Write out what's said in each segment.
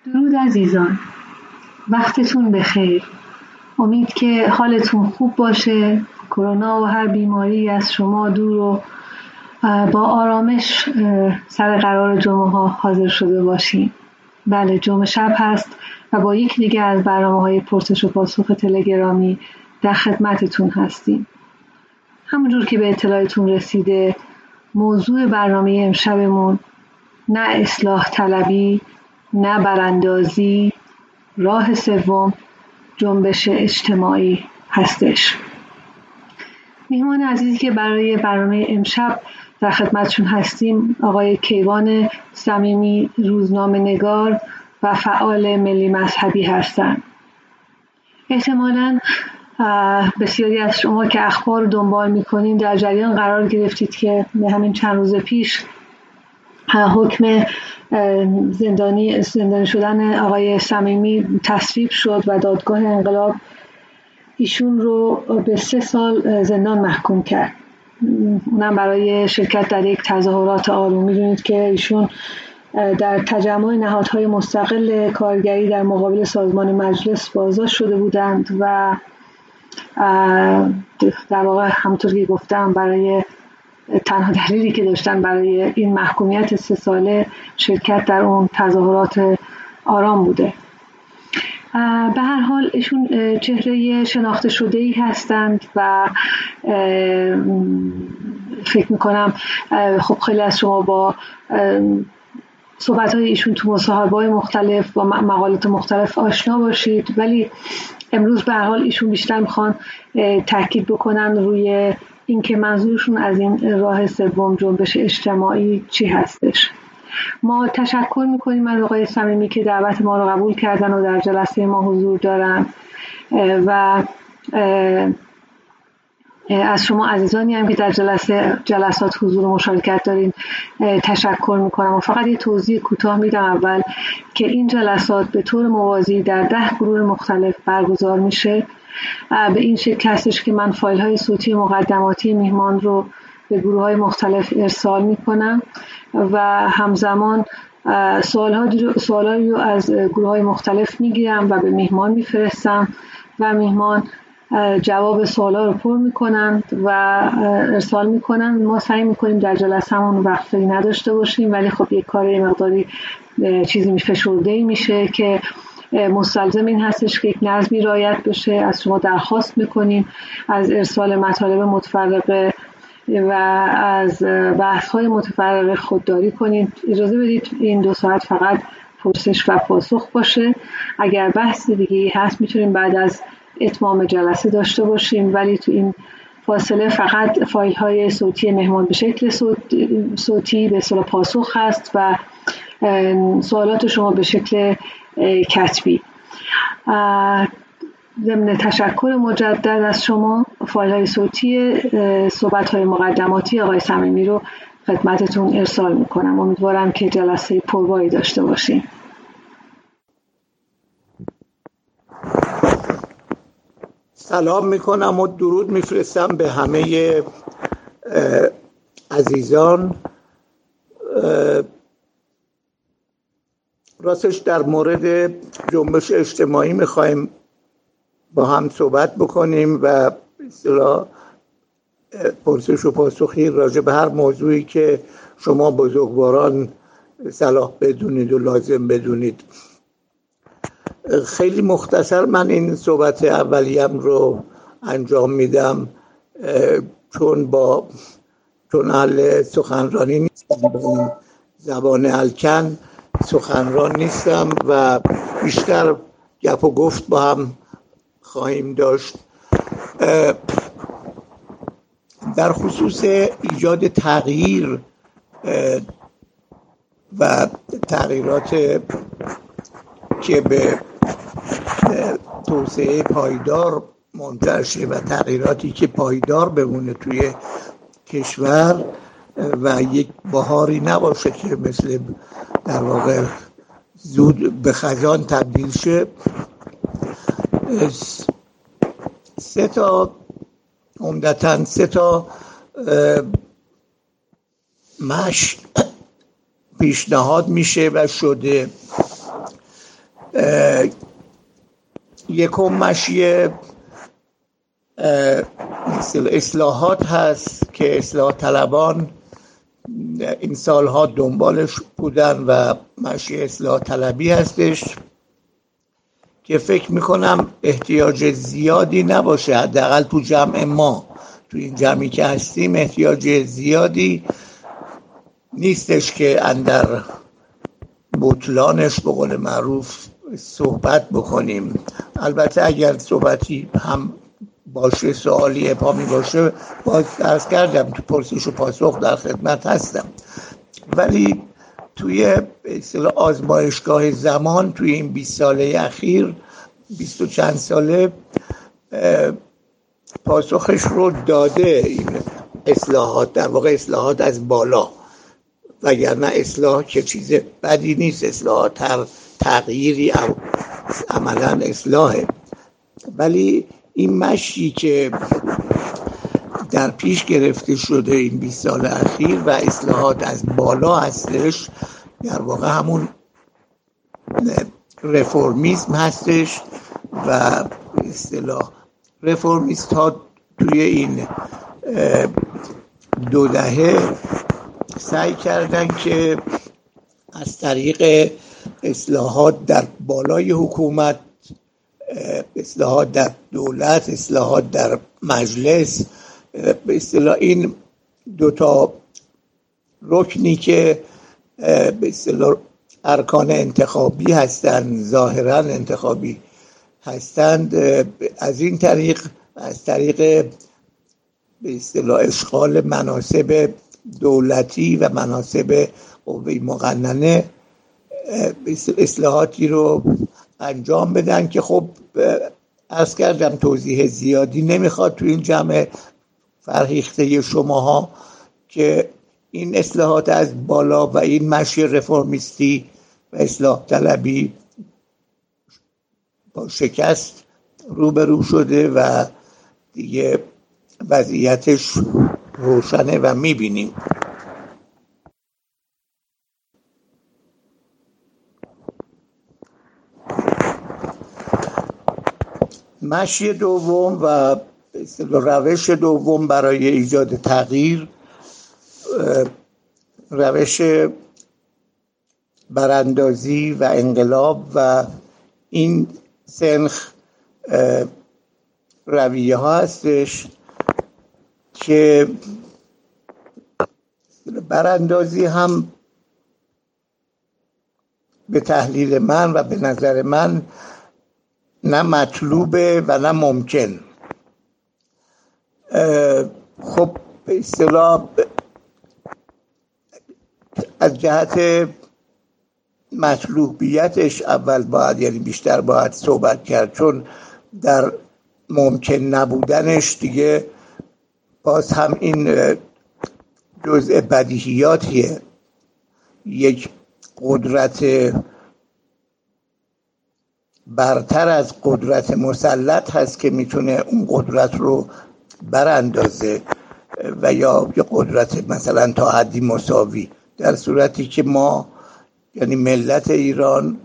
درود عزیزان، وقتتون بخیر. امید که حالتون خوب باشه، کرونا و هر بیماری از شما دور و با آرامش سر قرار جمعه ها حاضر شده باشین. بله، جمعه شب هست و با یک دیگه از برنامه‌های پرسش و پاسخ تلگرامی در خدمتتون هستیم. همونجور که به اطلاعتون رسیده، موضوع برنامه امشبمون نه اصلاح طلبی، نه براندازی، راه سوم جنبش اجتماعی هستش. میهمان عزیزی که برای برنامه امشب در خدمتشون هستیم آقای کیوان صمیمی، روزنامه نگار و فعال ملی مذهبی هستند. احتمالاً بسیاری از شما که اخبار رو دنبال میکنین در جریان قرار گرفتید که به همین چند روز پیش حکم زندانی شدن آقای صمیمی تصویب شد و دادگاه انقلاب ایشون رو به 3 سال زندان محکوم کرد، اونم برای شرکت در یک تظاهرات آروم. میدونید که ایشون در تجمع نهادهای مستقل کارگری در مقابل سازمان مجلس بازداشت شده بودند و در واقع همونطور که گفتم برای تنها دلیلی که داشتن برای این محکومیت 3 ساله شرکت در اون تظاهرات آرام بوده. به هر حال ایشون چهره شناخته شده‌ای هستند و فکر میکنم خب خیلی از شما با صحبت‌های ایشون تو مصاحبه‌های مختلف با مقالات مختلف آشنا باشید، ولی امروز به هر حال ایشون بیشتر میخوان تاکید بکنن روی اینکه منظورشون از این راه سوم جنبش اجتماعی چی هستش. ما تشکر میکنیم از آقای صمیمی که دعوت ما رو قبول کردن و در جلسه ما حضور دارن و از شما عزیزانی هم که در جلسات حضور و مشارکت دارین تشکر میکنم. و فقط یه توضیح کوتاه میدم اول که این جلسات به طور موازی در 10 گروه مختلف برگزار میشه. به این شکل هستش که من فایل های صوتی مقدماتی میهمان رو به گروه های مختلف ارسال میکنم و همزمان سوالهایی رو از گروه های مختلف میگیرم و به میهمان میفرستم و میهمان جواب سوالا رو پر میکنن و ارسال میکنن. ما سعی میکنیم در جلسه همون وقفه‌ای نداشته باشیم، ولی خب یک کار مقداری چیزی فشرده‌ای میشه که مستلزم این هستش که یک نظمی رعایت بشه. از شما درخواست میکنیم از ارسال مطالب متفرقه و از بحث‌های متفرقه خودداری کنید. اجازه بدید این 2 ساعت فقط پرسش و پاسخ باشه. اگر بحث دیگه‌ای هست میتونیم بعد از اتمام جلسه داشته باشیم، ولی تو این فاصله فقط فایل های صوتی مهمان به شکل صوتی به اصطلاح پاسخ هست و سوالات شما به شکل کتبی. ضمن تشکر مجدد از شما، فایل های صوتی صحبت های مقدماتی آقای صمیمی رو خدمتتون ارسال میکنم. امیدوارم که جلسه پرباری داشته باشیم. سلام میکنم و درود میفرستم به همه عزیزان. راستش در مورد جنبش اجتماعی میخوایم با هم صحبت بکنیم و اصطلاح پرسش و پاسخی راجع به هر موضوعی که شما بزرگواران صلاح بدونید و لازم بدونید. خیلی مختصر من این صحبت اولیم رو انجام میدم چون اهل سخنرانی نیستم، با زبان الکن سخنران نیستم و بیشتر گپ و گفت با هم خواهیم داشت. در خصوص ایجاد تغییر و تغییرات که به توسعه پایدار منجر شه و تغییراتی که پایدار بمونه توی کشور و یک بهاری نباشه که مثل در واقع زود به خزان تبدیل شه، 3 تا عمدتاً 3 تا مشی پیشنهاد میشه و شده. یکم مشی اصلاحات هست که اصلاح طلبان این سالها دنبالش بودن و مشی اصلاح طلبی هستش که فکر میکنم احتیاج زیادی نباشه، حداقل تو جمع ما، تو این جمعی که هستیم احتیاج زیادی نیستش که اندر بطلانش به قول معروف صحبت بکنیم. البته اگر صحبتی هم باشه، سوالی ابهامی باشه، باز عرض کردم تو پرسش و پاسخ در خدمت هستم. ولی توی آزمایشگاه زمان توی این 20 ساله اخیر، 20 و چند ساله، پاسخش رو داده این اصلاحات، در واقع اصلاحات از بالا، وگرنه اصلاح که چیز بدی نیست، اصلاحات تغییری عملا اصلاحه. ولی این مشی که در پیش گرفته شده این 20 سال اخیر و اصلاحات از بالا هستش، در واقع همون رفرمیسم هستش و اصطلاح رفرمیست ها توی این 2 دهه سعی کردن که از طریق اصلاحات در بالای حکومت، اصلاحات در دولت، اصلاحات در مجلس، به اصطلاح این 2 تا رکنی که به اصطلاح ارکان انتخابی هستند، ظاهرا انتخابی هستند، از این طریق، از طریق به اصطلاح اشغال مناصب دولتی و مناصب قوه مقننه اصلاحاتی رو انجام بدن که خب عرض کردم توضیح زیادی نمیخواد تو این جمع فرهیخته شماها که این اصلاحات از بالا و این مشی رفرمیستی و اصلاح طلبی با شکست روبرو شده و دیگه وضعیتش روشنه و میبینیم. مشی دوم و روش دوم برای ایجاد تغییر، روش براندازی و انقلاب و این سنخ رویه ها هستش که براندازی هم به تحلیل من و به نظر من نه مطلوبه و نه ممکن. خب به اصطلاح از جهت مطلوبیتش اول باید، یعنی بیشتر باید صحبت کرد، چون در ممکن نبودنش دیگه باز هم این جزء بدیهیاتیه. یک قدرت برتر از قدرت مسلط هست که میتونه اون قدرت رو براندازه و یا یه قدرت مثلا تا حدی مساوی، در صورتی که ما یعنی ملت ایران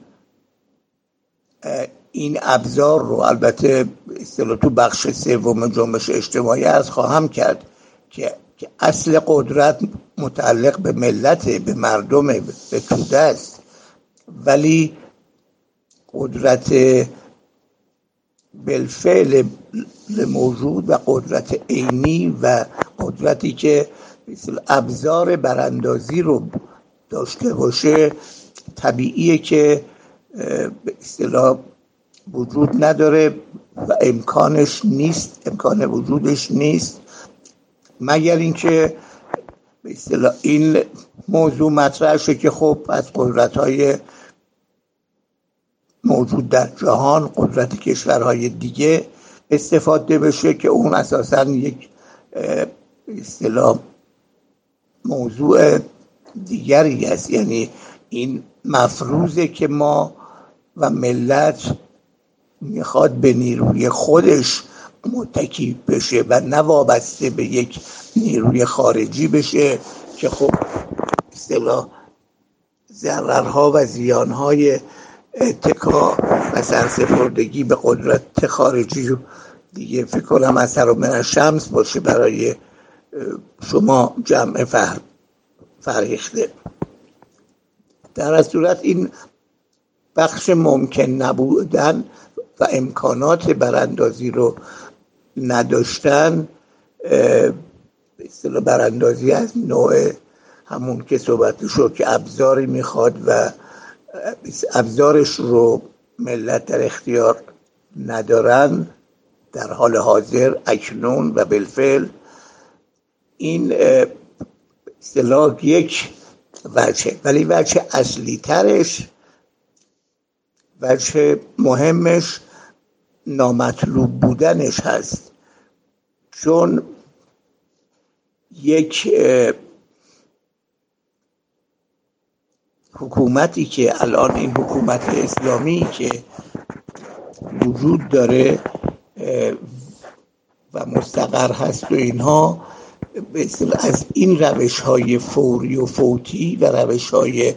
این ابزار رو، البته اصطلاح تو بخش سوم جنبش اجتماعی عرض خواهم کرد که اصل قدرت متعلق به ملت، به مردم، به توده است، ولی قدرت بالفعل موجود و قدرت عینی و قدرتی که ابزار براندازی رو داشته باشه طبیعیه که به اصطلاح وجود نداره و امکانش نیست، امکان وجودش نیست، مگر اینکه به اصطلاح این موضوع مطرح شه که خب از قدرت‌های موجود در جهان، قدرت کشورهای دیگه استفاده بشه که اون اساساً یک به اصطلاح موضوع دیگری است. یعنی این مفروضه که ما و ملت میخواد به نیروی خودش متکی بشه و نه وابسته به یک نیروی خارجی بشه که خب اصطلاح ضررها و زیانهای اتکا و سرسپردگی به قدرت خارجی رو دیگه فکر کنم اثر و من شمس باشه برای شما جمع فرهیخته. در از صورت این بخش ممکن نبودن و امکانات براندازی رو نداشتن، به اصطلاح براندازی از نوع همون که صحبت شد که ابزاری میخواد و ابزارش رو ملت در اختیار ندارن در حال حاضر اکنون و بالفعل، این اصطلاح یک وجه، ولی وجه اصلی ترش، وجه مهمش نامطلوب بودنش هست. چون یک حکومتی که الان این حکومت اسلامی که وجود داره و مستقر هست و اینها، از این روش‌های فوری و فوتی و روش‌های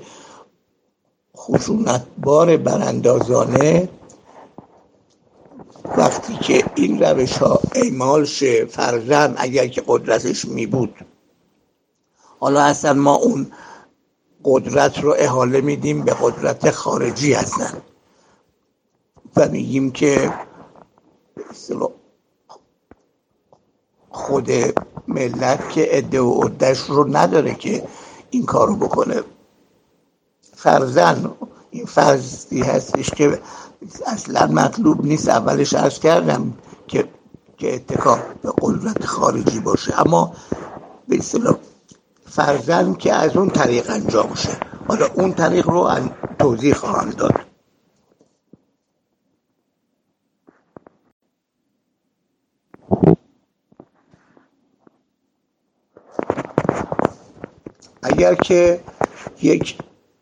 خشونتبار براندازانه، وقتی که این روش‌ها اعمال شه، فرضاً اگر که قدرتش می بود، حالا اصلا ما اون قدرت رو احاله میدیم به قدرت خارجی هستن و میگیم که خود ملت که عده و عده‌اش رو نداره که این کارو بکنه. فرضاً این فرضی هستش که اصلا مطلوب نیست، اولش عرض کردم که اتکا به قدرت خارجی باشه، اما به اصطلاح فرضاً که از اون طریق انجام شه. حالا اون طریق رو توضیح خواهم داد. اگر که یک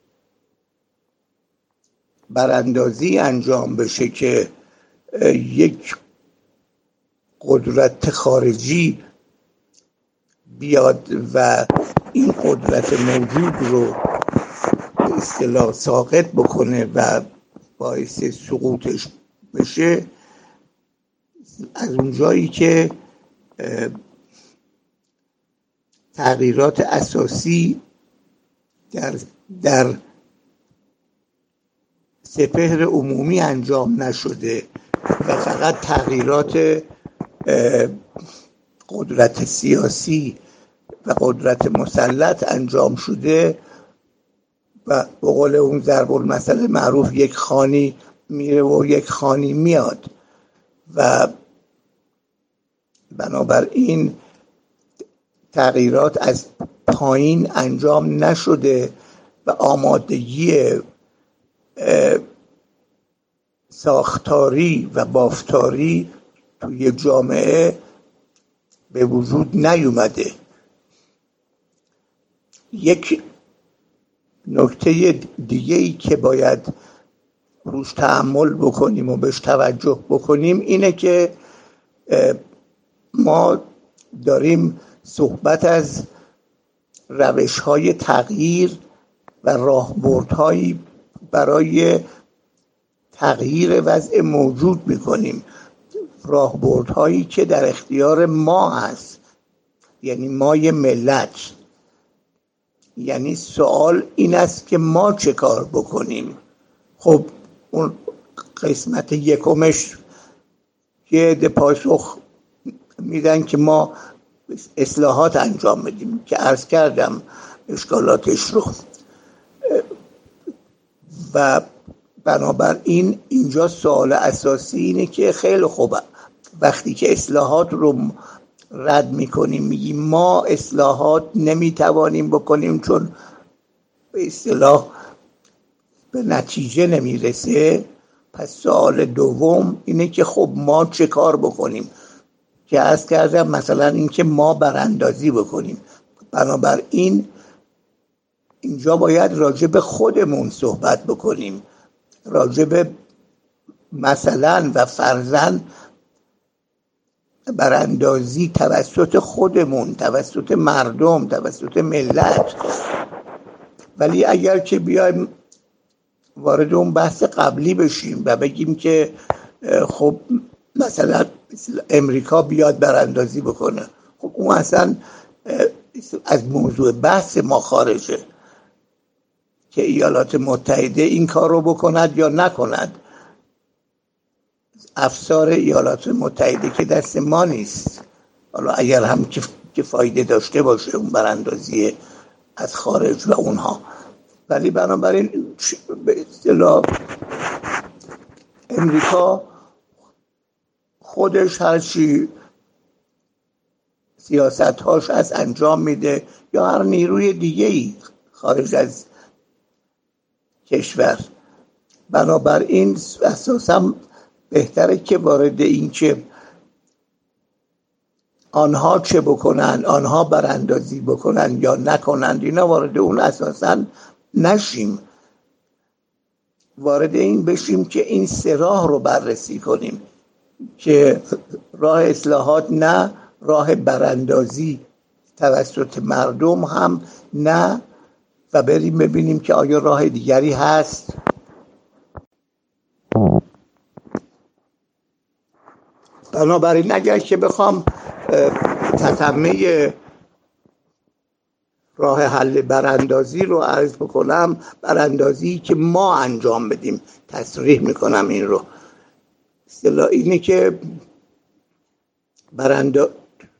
براندازی انجام بشه که یک قدرت خارجی بیاد و این قدرت موجود رو به اصطلاح ساقط بکنه و باعث سقوطش بشه، از اونجایی که تغییرات اساسی در سپهر عمومی انجام نشده و فقط تغییرات قدرت سیاسی و قدرت مسلط انجام شده و به قول اون ضرب المثل معروف یک خانی میره و یک خانی میاد و بنابراین تغییرات از پایین انجام نشده و آمادگی ساختاری و بافتاری توی جامعه به وجود نیومده. یک نکته دیگه‌ای که باید روش تأمل بکنیم و بهش توجه بکنیم اینه که ما داریم صحبت از روش‌های تغییر و راهبردهایی برای تغییر وضع موجود می‌کنیم، راهبردهایی که در اختیار ما هست، یعنی مای ملت. یعنی سوال این است که ما چه کار بکنیم. خب اون قسمت یکمش یه عده پاسخ میدن که ما اصلاحات انجام بدیم که عرض کردم اشکالاتش رو، و بنابراین اینجا سوال اساسی اینه که خیلی خوبه وقتی که اصلاحات رو رد میکنیم، میگیم ما اصلاحات نمیتوانیم بکنیم چون به اصطلاح به نتیجه نمیرسه، پس سوال دوم اینه که خب ما چه کار بکنیم، که عرض کردم مثلا این که ما براندازی بکنیم. بنابراین اینجا باید راجع به خودمون صحبت بکنیم، راجع به مثلا و فرضاً براندازی توسط خودمون، توسط مردم، توسط ملت. ولی اگر که بیایم وارد اون بحث قبلی بشیم و بگیم که خب مثلا امریکا بیاد براندازی بکنه. خب اون اصلا از موضوع بحث ما خارجه که ایالات متحده این کار رو بکند یا نکند. افسار ایالات متحده که دست ما نیست، حالا اگر هم که فایده داشته باشه اون براندازی از خارج و اونها، ولی بنابراین به اصطلاح امریکا خودش هرچی سیاست‌هاش از انجام میده یا هر نیروی دیگه‌ای خارج از کشور، بنابراین اساساً بهتره که وارد این که آنها چه بکنن، آنها براندازی بکنن یا نکنند، اینا وارد اون اساساً نشیم. وارد این بشیم که این سه راه رو بررسی کنیم که راه اصلاحات نه، راه براندازی توسط مردم هم نه، و بریم ببینیم که آیا راه دیگری هست. بنابراین اگر که بخوام تتمه راه حل براندازی رو عرض بکنم، براندازی که ما انجام بدیم، تصریح میکنم این رو، اصطلاح اینه که براندازی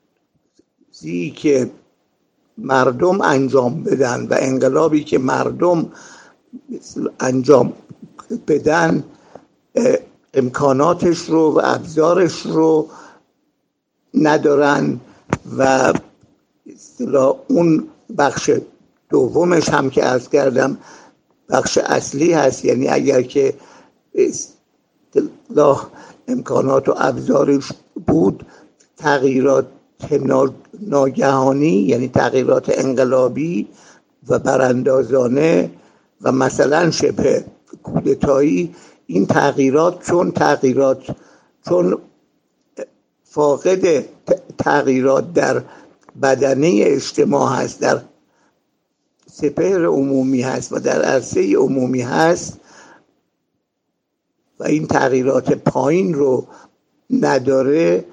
که مردم انجام بدن و انقلابی که مردم انجام بدن امکاناتش رو و ابزارش رو ندارن و اصطلاح اون بخش دومش هم که عرض کردم بخش اصلی هست. یعنی اگر که اصطلاح امکانات و ابزارش بود، تغییرات ناگهانی یعنی تغییرات انقلابی و براندازانه و مثلا شبه کودتایی، این تغییرات چون فاقد تغییرات در بدنه اجتماع هست، در سپهر عمومی هست و در عرصه عمومی هست و این تغییرات پایین رو نداره،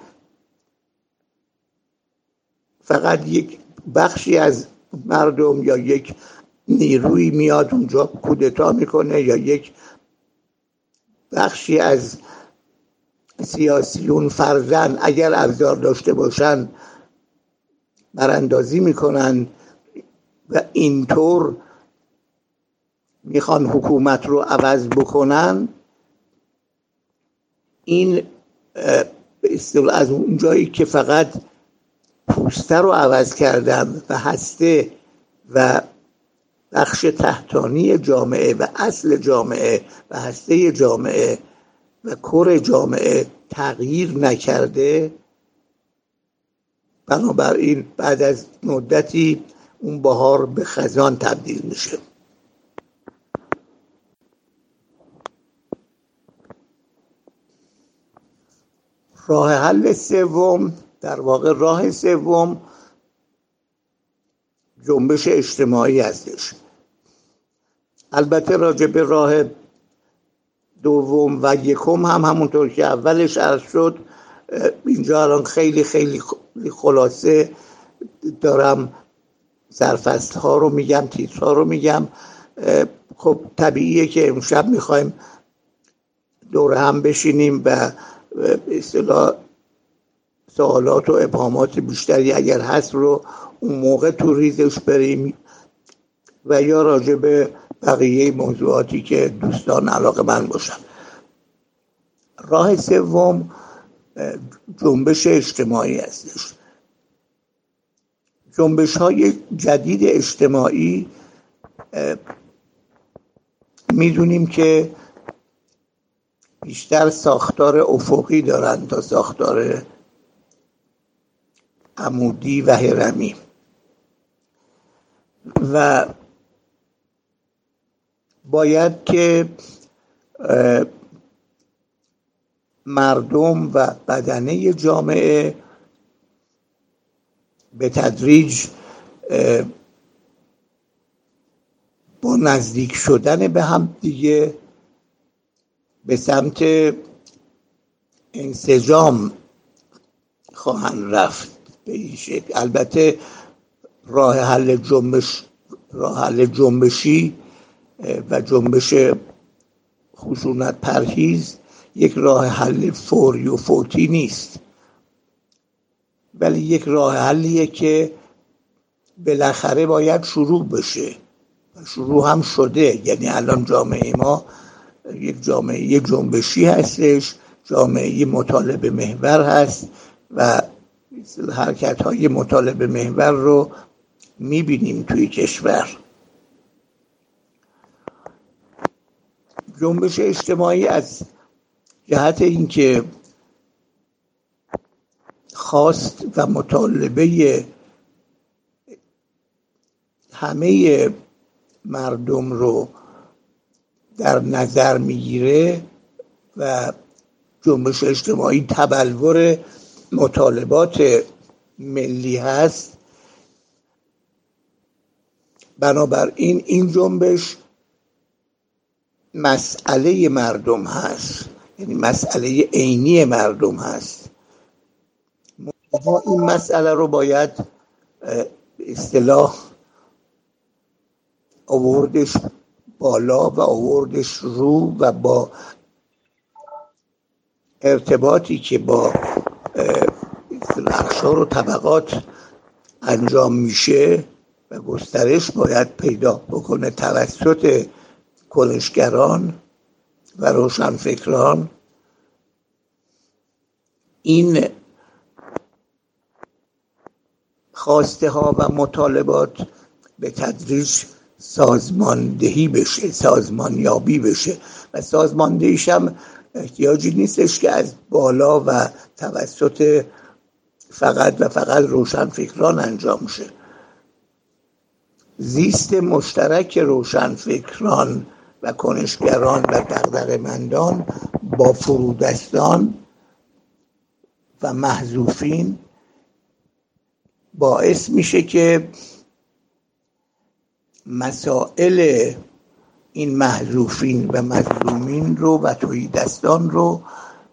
فقط یک بخشی از مردم یا یک نیروی میاد اونجا کودتا میکنه یا یک بخشی از سیاسیون فرزن اگر ابزار داشته باشن براندازی میکنن و اینطور میخوان حکومت رو عوض بکنن. این به اصطلاح از اون جایی که فقط پوسته رو عوض کردن و هسته و بخش تحتانی جامعه و اصل جامعه و هسته جامعه و کور جامعه تغییر نکرده، بنابراین بعد از مدتی اون بهار به خزان تبدیل میشه. راه حل سوم، در واقع راه سوم، جنبش اجتماعی هستش. البته راجع به راه دوم و یکم هم همونطور که اولش عرض شد، اینجا الان خیلی خیلی خلاصه دارم سرفصل ها رو میگم، تیترها رو میگم. خب طبیعیه که امشب میخوایم دور هم بشینیم و به اصطلاح سوالات و ابهامات بیشتری اگر هست رو اون موقع تو ریزش بریم و یا راجع به بقیه موضوعاتی که دوستان علاقه‌مند باشن. راه سوم جنبش اجتماعی هستش. جنبش های جدید اجتماعی میدونیم که بیشتر ساختار افقی دارن تا ساختار عمودی و هرمی و باید که مردم و بدنه جامعه به تدریج با نزدیک شدن به هم دیگه به سمت انسجام خواهند رفت به این شکل. البته راه حل جنبشی و جنبش خشونت پرهیز یک راه حل فوری و فوتی نیست، ولی یک راه حلیه که بالاخره باید شروع بشه و شروع هم شده. یعنی الان جامعه ما یک جامعه جنبشی هستش، جامعه مطالبه محور هست و حرکت های مطالبه محور رو میبینیم توی کشور. جنبش اجتماعی از جهت اینکه خواست و مطالبه همه مردم رو در نظر میگیره و جنبش اجتماعی تبلور مطالبات ملی هست، بنابراین این جنبش مسئله مردم هست، یعنی مسئله عینی مردم هست. ما این مسئله رو باید به اصطلاح آوردش بالا و آوردش رو و با ارتباطی که با اقشار و طبقات انجام میشه و گسترش باید پیدا بکنه توسط کنشگران و روشنفکران. این خواسته ها و مطالبات به تدریج سازماندهی بشه، سازمانیابی بشه و سازماندهیش هم احتیاجی نیستش که از بالا و توسط فقط روشنفکران انجام شه. زیست مشترک روشنفکران و کنشگران و دغدغه‌مندان با فرودستان و محذوفین باعث میشه که مسائل این محذوفین و مظلومین رو و تهیدستان رو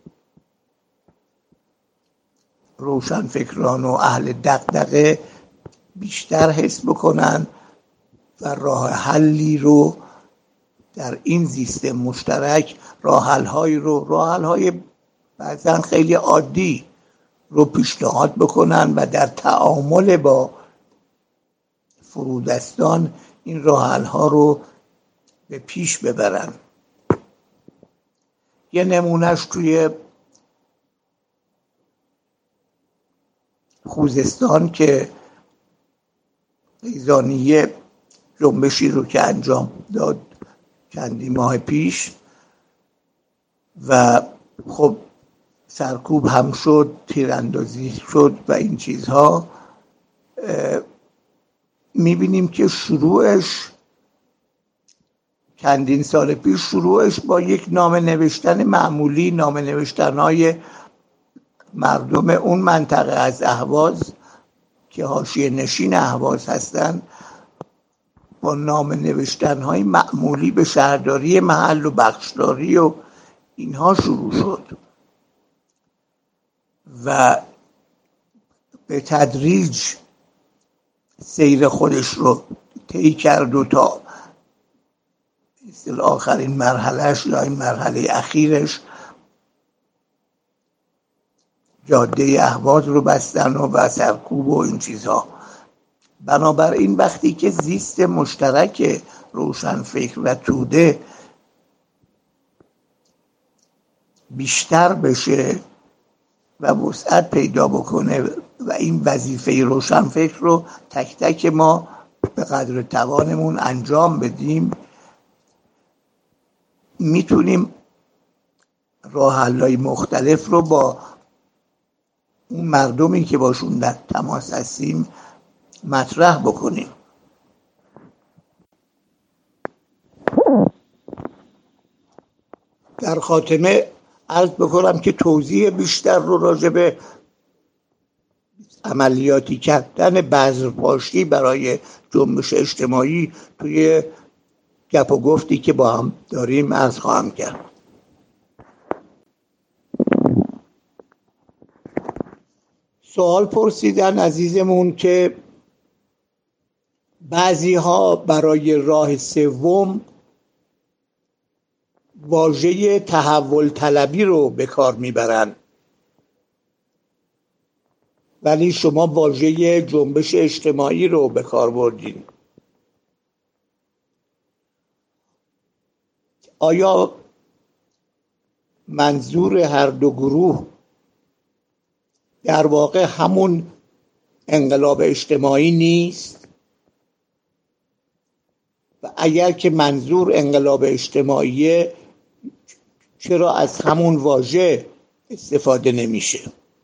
روشنفکران و اهل دغدغه بیشتر حس بکنن و راه حلی رو در این زیست مشترک راه حل‌های بعضا خیلی عادی رو پیشنهاد بکنن و در تعامل با فرودستان این راه حل‌ها رو به پیش ببرن. یه نمونهش توی خوزستان که قیزانیه جنبشی رو که انجام داد چندی ماه پیش و خب سرکوب هم شد، تیراندازی شد و این چیزها، میبینیم که شروعش چندین سال پیش شروعش با یک نامه نوشتن معمولی، نامه نوشتنهای مردم اون منطقه از اهواز که حاشیه نشین اهواز هستن، با نامه نوشتنهای معمولی به شهرداری محل و بخشداری و اینها شروع شد و به تدریج سیر خودش رو طی کرد و تا آخرین مرحلهش یا این مرحله اخیرش جاده اهواز رو بستن و سرکوب و این چیزها. بنابراین وقتی که زیست مشترک روشنفکر و توده بیشتر بشه و وسعت پیدا بکنه و این وظیفه روشنفکر رو تک تک ما به قدر توانمون انجام بدیم، میتونیم راه حل‌های مختلف رو با اون مردمی که باشون در تماس هستیم مطرح بکنیم. در خاتمه عرض بکنم که توضیح بیشتر رو راجع به عملیاتی کردن بذرپاشی برای جنبش اجتماعی توی گپ و گفتی که با هم داریم عرض خواهم کرد. سوال پرسیدن عزیزمون که بعضی ها برای راه سوم واژه تحول طلبی رو به کار میبرن، ولی شما واژه جنبش اجتماعی رو به کار بردین. آیا منظور هر دو گروه در واقع همون انقلاب اجتماعی نیست؟ و اگر که منظور انقلاب اجتماعیه، چرا از همون واژه استفاده نمیشه؟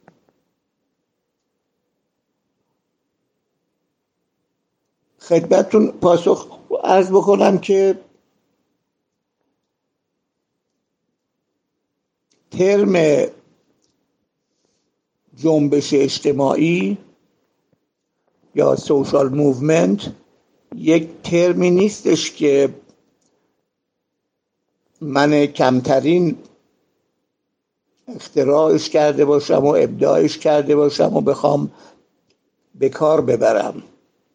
خدمتتون پاسخ عرض بکنم که ترم جنبش اجتماعی یا سوشال موومنت یک ترمی نیستش که من کمترین اختراعش کرده باشم و ابداعش کرده باشم و بخوام به کار ببرم.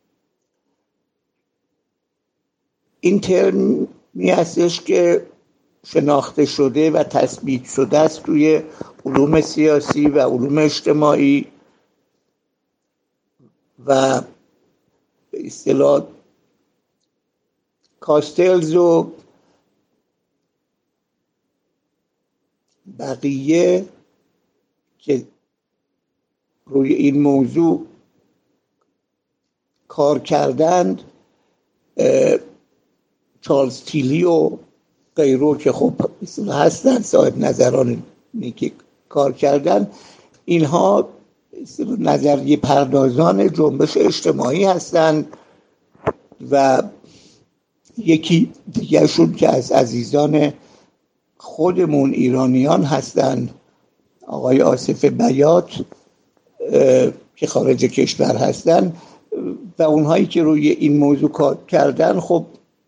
این ترمی هستش که شناخته شده و تثبیت شده است توی علوم سیاسی و علوم اجتماعی و به اصطلاح کاستلز و بقیه که روی این موضوع کار کردند، چارلز تیلی و غیره که خب هستند صاحب نظرانی که کار کردن، اینها نظریه پردازان جنبش اجتماعی هستند و یکی دیگرشون که از عزیزان خودمون ایرانیان هستند، آقای آصف بیات که خارج کشور هستن و اونهایی که روی این موضوع کار کردن، خب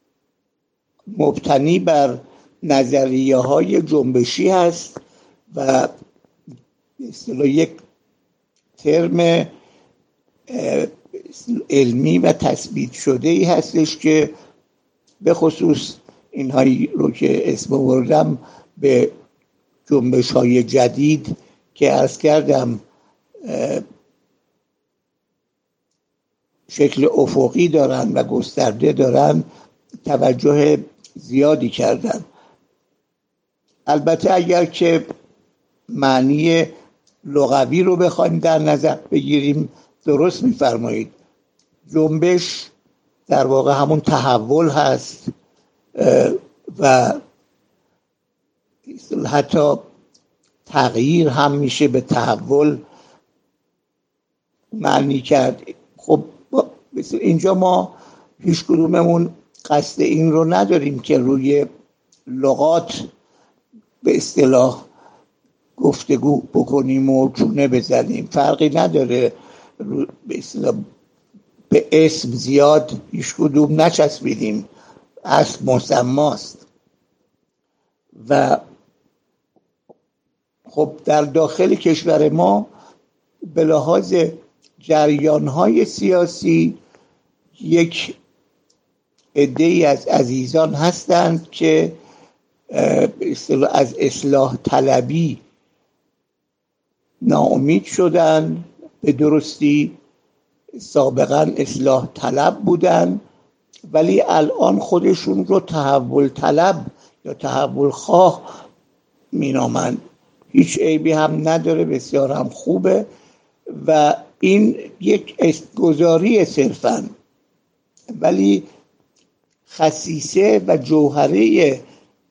مبتنی بر نظریه های جنبشی هست و به اصطلاح یک ترم علمی و تثبیت شده ای هستش که به خصوص اینهایی رو که اسم بردم به جنبش های جدید که عرض کردم شکل افقی دارن و گسترده دارن توجه زیادی کردن. البته اگر که معنی لغوی رو بخوایم در نظر بگیریم، درست میفرمایید، جنبش در واقع همون تحول هست و حتی تغییر هم میشه به تحول معنی کرد. خب اینجا ما هیچ کدوممون قصد این رو نداریم که روی لغات به اصطلاح گفتگو بکنیم و چونه بزنیم. فرقی نداره، به اصطلاح به اسم زیاد هیچ کدوم نچسبیدیم، اصل مسماست. و خب در داخل کشور ما به لحاظ جریان‌های سیاسی یک عده‌ای از عزیزان هستند که از اصلاح طلبی ناامید شدن. به درستی سابقا اصلاح طلب بودن، ولی الان خودشون رو تحول طلب یا تحول خواه مینامند. هیچ عیبی هم نداره، بسیار هم خوبه و این یک گزاری صرفاً، ولی خصیصه و جوهره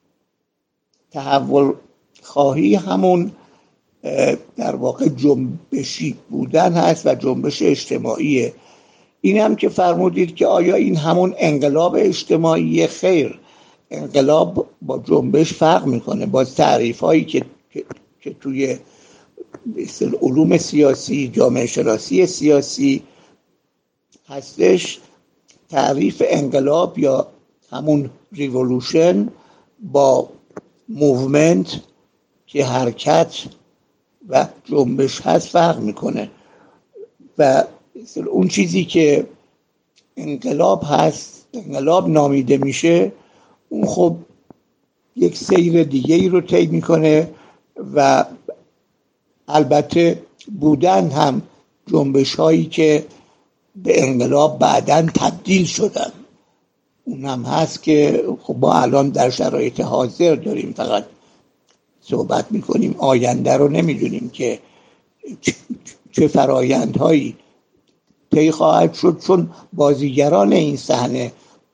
تحول خواهی همون در واقع جنبشی بودن هست و جنبش اجتماعیه. این هم که فرمودید که آیا این همون انقلاب اجتماعی؟ خیر، انقلاب با جنبش فرق میکنه. با تعریف هایی که توی علوم سیاسی، جامعه شناسی سیاسی هستش، تعریف انقلاب یا همون ریولوشن با موومنت که حرکت و جنبش هست فرق میکنه و اون چیزی که انقلاب هست، انقلاب نامیده میشه، اون خب یک سیر دیگه ای رو طی میکنه و البته بودن هم جنبش هایی که به انقلاب بعداً تبدیل شدن، اون هم هست که خب ما الان در شرایط حاضر داریم فقط صحبت میکنیم، آینده رو نمیدونیم که چه فرایندهایی طی خواهد شد، چون بازیگران این صحنه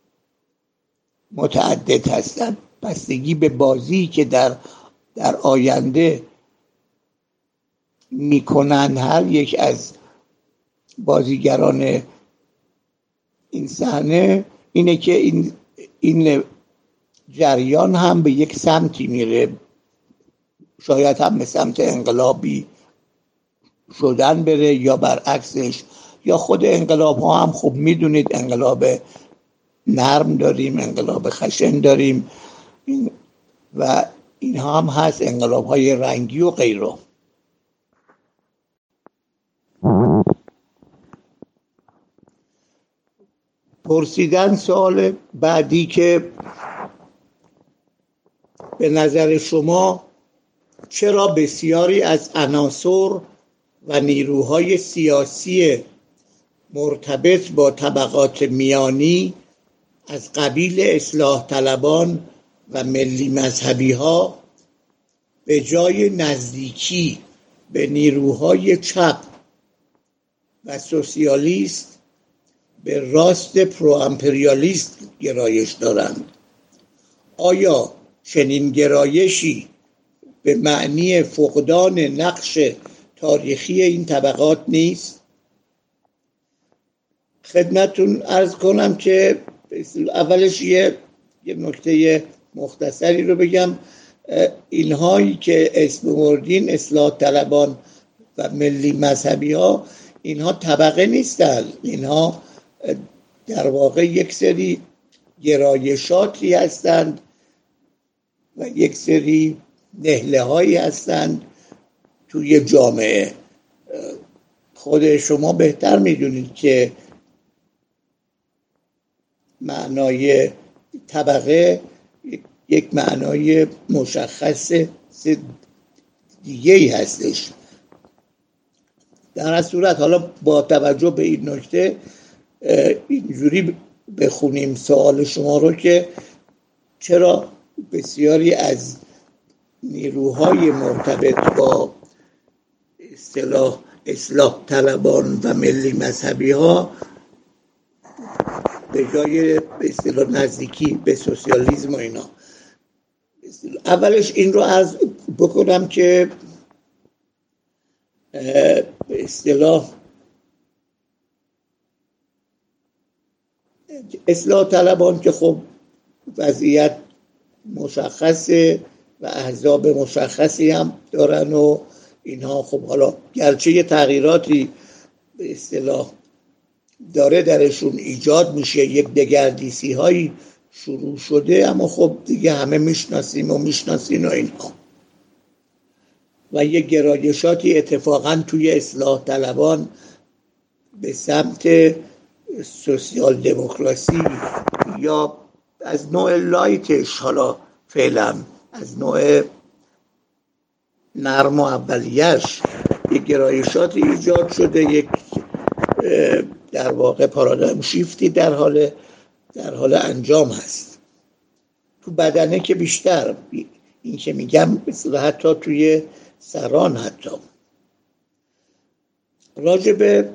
متعدد هستند. بستگی به بازی که در آینده میکنن هر یک از بازیگران این صحنه اینه که این جریان هم به یک سمتی میره، شاید هم به سمت انقلابی شدن بره یا برعکسش، یا خود انقلاب ها هم خب میدونید انقلاب نرم داریم، انقلاب خشن داریم و اینها هم هست، انقلاب های رنگی و غیره. پرسیدن سوال بعدی که به نظر شما چرا بسیاری از عناصر و نیروهای سیاسی مرتبط با طبقات میانی از قبیل اصلاح طلبان و ملی مذهبی ها به جای نزدیکی به نیروهای چپ و سوسیالیست به راست پرو امپریالیست گرایش دارند؟ آیا چنین گرایشی به معنی فقدان نقش تاریخی این طبقات نیست؟ خدمتون عرض کنم که اولش یه نکته مختصری رو بگم. اینهایی که اسم بردین، اصلاح طلبان و ملی مذهبی ها، اینها طبقه نیستند، اینها در واقع یک سری گرایشاتی هستند و یک سری نهله هایی هستند توی جامعه. خود شما بهتر میدونید که معنای طبقه یک معنای مشخص دیگه ای هستش. در هر صورت حالا با توجه به این نکته اینجوری بخونیم سوال شما رو که چرا بسیاری از نیروهای مرتبط با اصلاح طلبان و ملی مذهبی ها به جای به اصطلاح نزدیکی به سوسیالیسم و اینا. اولش این رو عرض بکنم که به اصطلاح اصلاح طلبان که خب وضعیت مشخصه و احزاب مشخصی هم دارن و اینها خب حالا گرچه یه تغییراتی به اصطلاح داره درشون ایجاد میشه، یک دگردیسی هایی شروع شده، اما خب دیگه همه میشناسیم و اینها و یک گرایشاتی اتفاقا توی اصلاح طلبان به سمت سوسیال دموکراسی یا از نوع لایتش، حالا فعلا از نوع نرم و اولیش یک گرایشاتی ایجاد شده، یک در واقع پارادایم شیفتی در حال انجام هست. تو بدنه که بیشتر، این که میگم مثلا حتی توی سران، حتی راجع به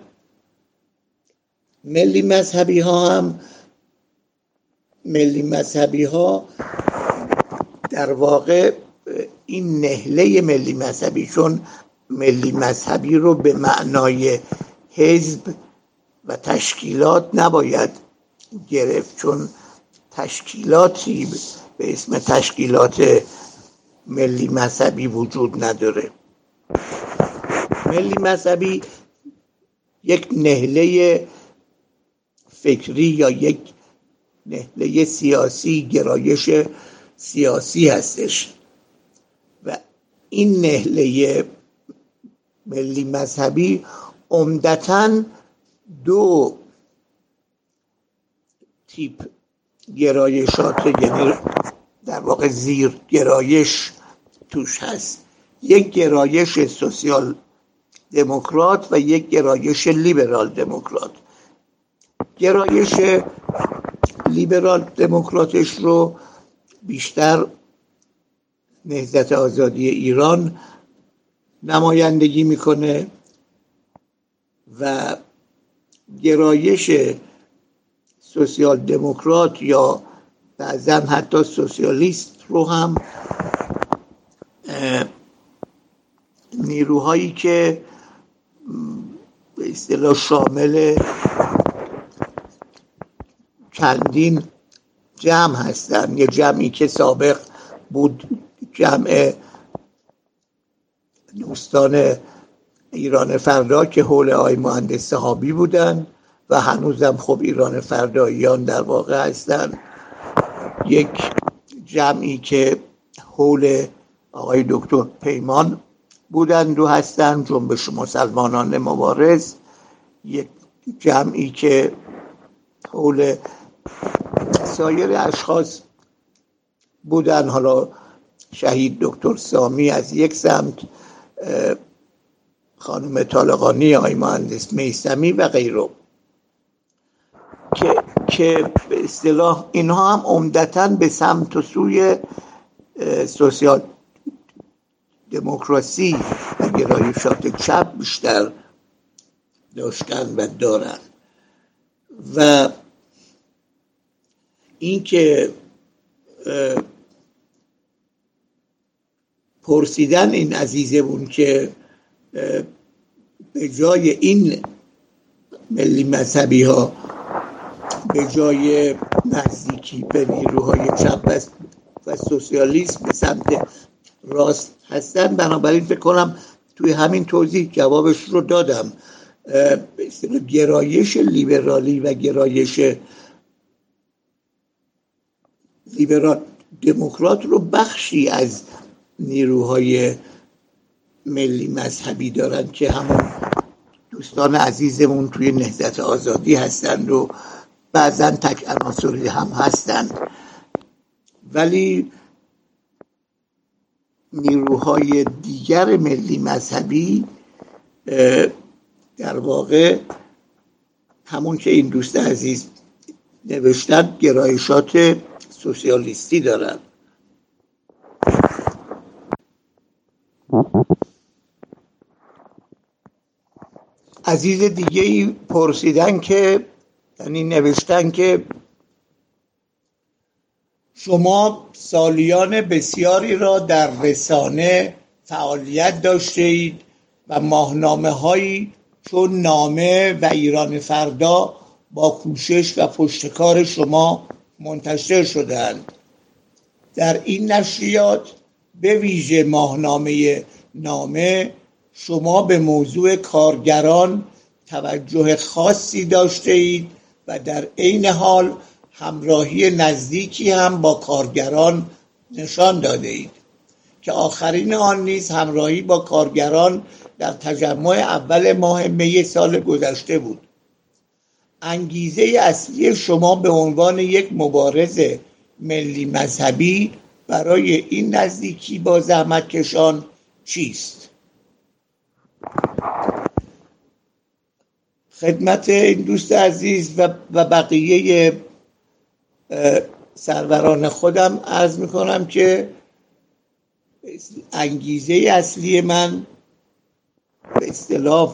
ملی مذهبی ها هم، ملی مذهبی ها در واقع این نهله ملی مذهبی، چون ملی مذهبی رو به معنای حزب و تشکیلات نباید گرفت، چون تشکیلاتی به اسم تشکیلات ملی مذهبی وجود نداره. ملی مذهبی یک نهله فکری یا یک نهله سیاسی، گرایش سیاسی هستش و این نهله ملی مذهبی عمدتاً دو تیپ گرایشات، یعنی در واقع زیر گرایش توش هست. یک گرایش سوسیال دموکرات و یک گرایش لیبرال دموکرات. گرایش لیبرال دموکراتش رو بیشتر نهضت آزادی ایران نمایندگی میکنه و گرایش سوسیال دموکرات یا بعضا حتی سوسیالیست رو هم نیروهایی که به اصطلاح شامل چندین جمع هستن، یه جمعی که سابق بود جمع دوستان ایران فردا که حول آقای مهندس صحابی بودن و هنوزم خب ایران فرداییان در واقع هستن، یک جمعی که حول آقای دکتر پیمان بودند و هستند، جنبش مسلمانان مبارز، یک جمعی که حول سایر اشخاص بودن، حالا شهید دکتر سامی از یک سمت، خانم طالقانی، آقای مهندس میثمی و غیره، که به اصطلاح اینها هم عمدتاً به سمت و سوی سوسیال دموکراسی و گرایشات چپ بیشتر داشتن و دارن. و این که پرسیدن این عزیزمون که به جای این ملی مذهبی ها به جای نزدیکی به نیروهای چپ و سوسیالیسم به سمت راست هستن، بنابراین فکر کنم توی همین توضیح جوابش رو دادم. گرایش لیبرالی و گرایش لیبرال دموکرات رو بخشی از نیروهای ملی مذهبی دارن که همون دوستان عزیزمون توی نهضت آزادی هستند و بعضا تک عناصری هم هستند، ولی نیروهای دیگر ملی مذهبی در واقع همون که این دوست عزیز نوشتن گرایشات سوسیالیستی دارن. عزیز دیگه ای پرسیدن که، یعنی نوشتن که شما سالیان بسیاری را در رسانه فعالیت داشته اید و ماهنامه هایی چون نامه و ایران فردا با کوشش و پشتکار شما منتشر شدند. در این نشریات به ویژه ماهنامه نامه شما به موضوع کارگران توجه خاصی داشته اید و در عین حال همراهی نزدیکی هم با کارگران نشان داده اید که آخرین آن نیز همراهی با کارگران در تجمع اول ماه می سال گذشته بود. انگیزه اصلی شما به عنوان یک مبارز ملی مذهبی برای این نزدیکی با زحمتکشان چیست؟ خدمت این دوست عزیز و بقیه سروران خودم عرض میکنم که انگیزه اصلی من به اصطلاح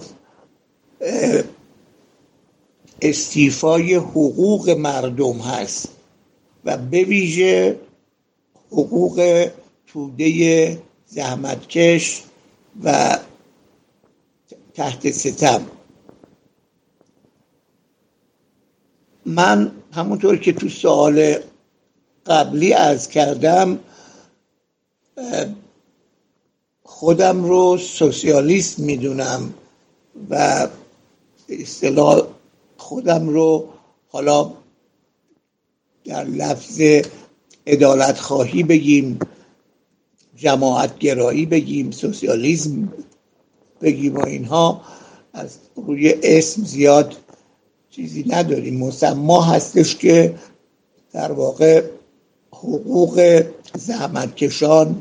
استیفای حقوق مردم هست و به ویژه حقوق توده زحمتکش و تحت ستم. من همونطور که تو سوال قبلی عرض کردم خودم رو سوسیالیست میدونم و به اصطلاح خودم رو حالا در لفظ عدالت خواهی بگیم، جماعت گرایی بگیم، سوسیالیسم بگیم و اینها، از روی اسم زیاد چیزی نداریم. مسما هستش که در واقع حقوق زحمتکشان،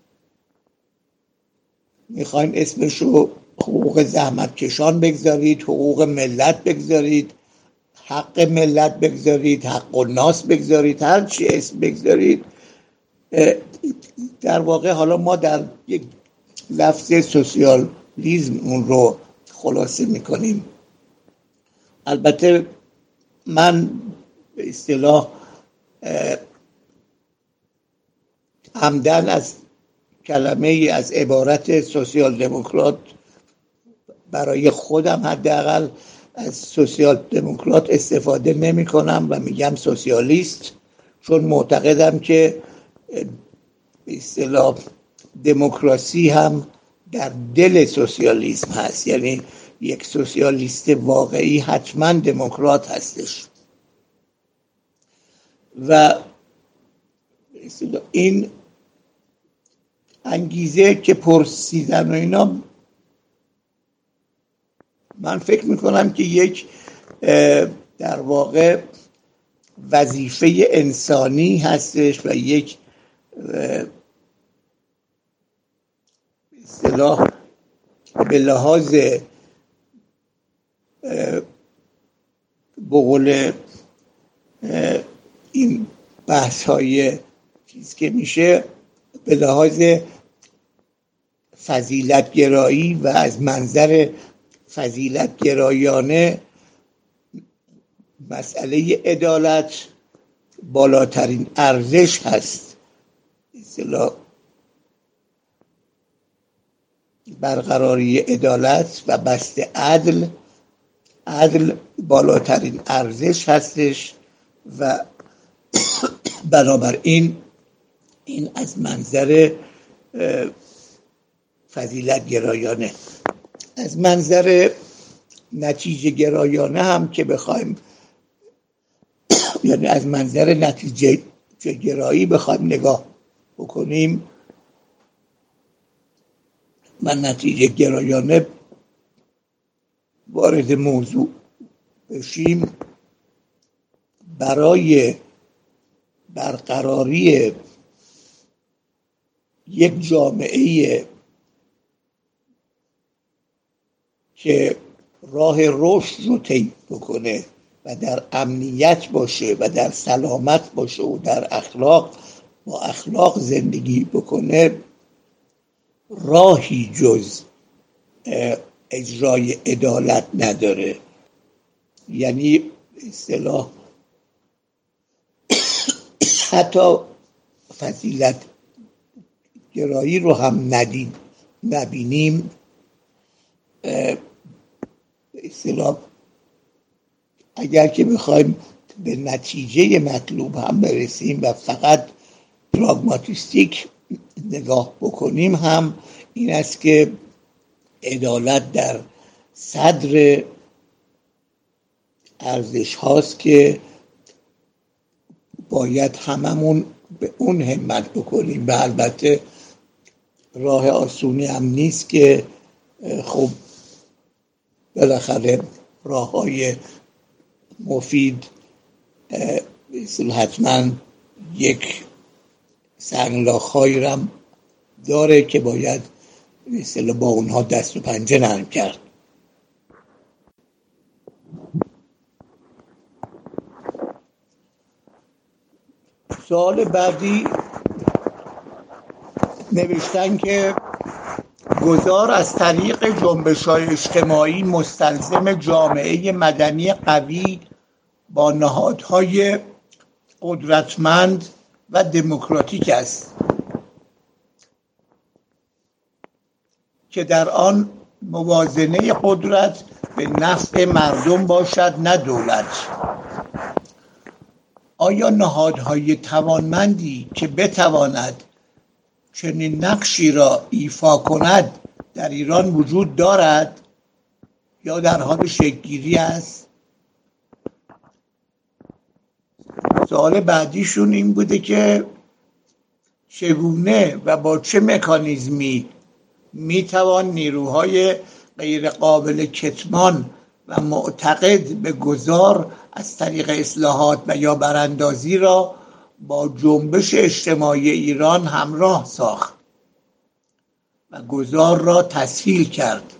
میخواین اسمشو حقوق زحمتکشان بگذارید، حقوق ملت بگذارید، حق ملت بگذارید، حق الناس بگذارید، هر چی اسم بگذارید، در واقع حالا ما در یک لفظ سوسیالیسم اون رو خلاصه میکنیم. البته من به اصطلاح عمدن از کلمه، از عبارت سوسیال دموکرات برای خودم حداقل از سوسیال دموکرات استفاده نمی کنم و میگم سوسیالیست، چون معتقدم که به اصطلاح دموکراسی هم در دل سوسیالیسم هست. یعنی یک سوسیالیست واقعی حتما دموکرات هستش و این انگیزه که پرسیدن و اینا، من فکر میکنم که یک در واقع وظیفه انسانی هستش و یک اصطلاح به لحاظ بقول این بحث های چیز که میشه به لحاظ فضیلت گرایی و از منظر فضیلت گرایانه مسئله عدالت بالاترین ارزش هست. اصطلاح برقراری عدالت و بسط عدل بالاترین ارزش هستش و بنابراین این از منظر فضیلت گرایانه. از منظر نتیجه گرایانه هم که بخوایم، یعنی از منظر نتیجه گرایی بخوایم نگاه بکنیم و نتیجه گرایانه وارد موضوع بشیم، برای برقراری یک جامعه که راه رشد رو طی بکنه و در امنیت باشه و در سلامت باشه و در با اخلاق زندگی بکنه، راهی جز اجرای عدالت نداره. یعنی اصطلاح حتی فضیلت گرایی رو هم نبینیم، اصطلاح اگر که بخوایم به نتیجه مطلوب هم برسیم و فقط پراگماتیستیک نگاه بکنیم، هم این است که عدالت در صدر ارزش هاست که باید هممون به اون همت بکنیم. و البته راه آسونی هم نیست که خب بالاخره راه های مفید حتما یک سنگلاخ‌هایی هم داره که باید مثلا با اونها دست و پنجه نرم کرد. سوال بعدی نوشتن که گذار از طریق جنبش‌های اجتماعی مستلزم جامعه مدنی قوی با نهادهای قدرتمند و دموکراتیک است که در آن موازنه قدرت به نفع مردم باشد نه دولت. آیا نهادهای توانمندی که بتواند چنین نقشی را ایفا کند در ایران وجود دارد یا در حال شکل‌گیری است؟ سوال بعدیشون این بوده که چگونه و با چه مکانیزمی میتوان نیروهای غیر قابل کتمان و معتقد به گذار از طریق اصلاحات و یا براندازی را با جنبش اجتماعی ایران همراه ساخت و گذار را تسهیل کرد.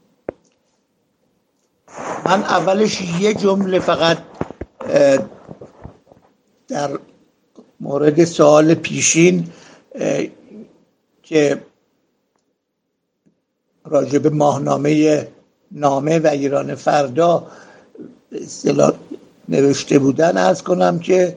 من اولش یه جمله فقط در مورد سوال پیشین که راجب نامه و ایران فردا به اصطلاح نوشته بودن عرض کنم که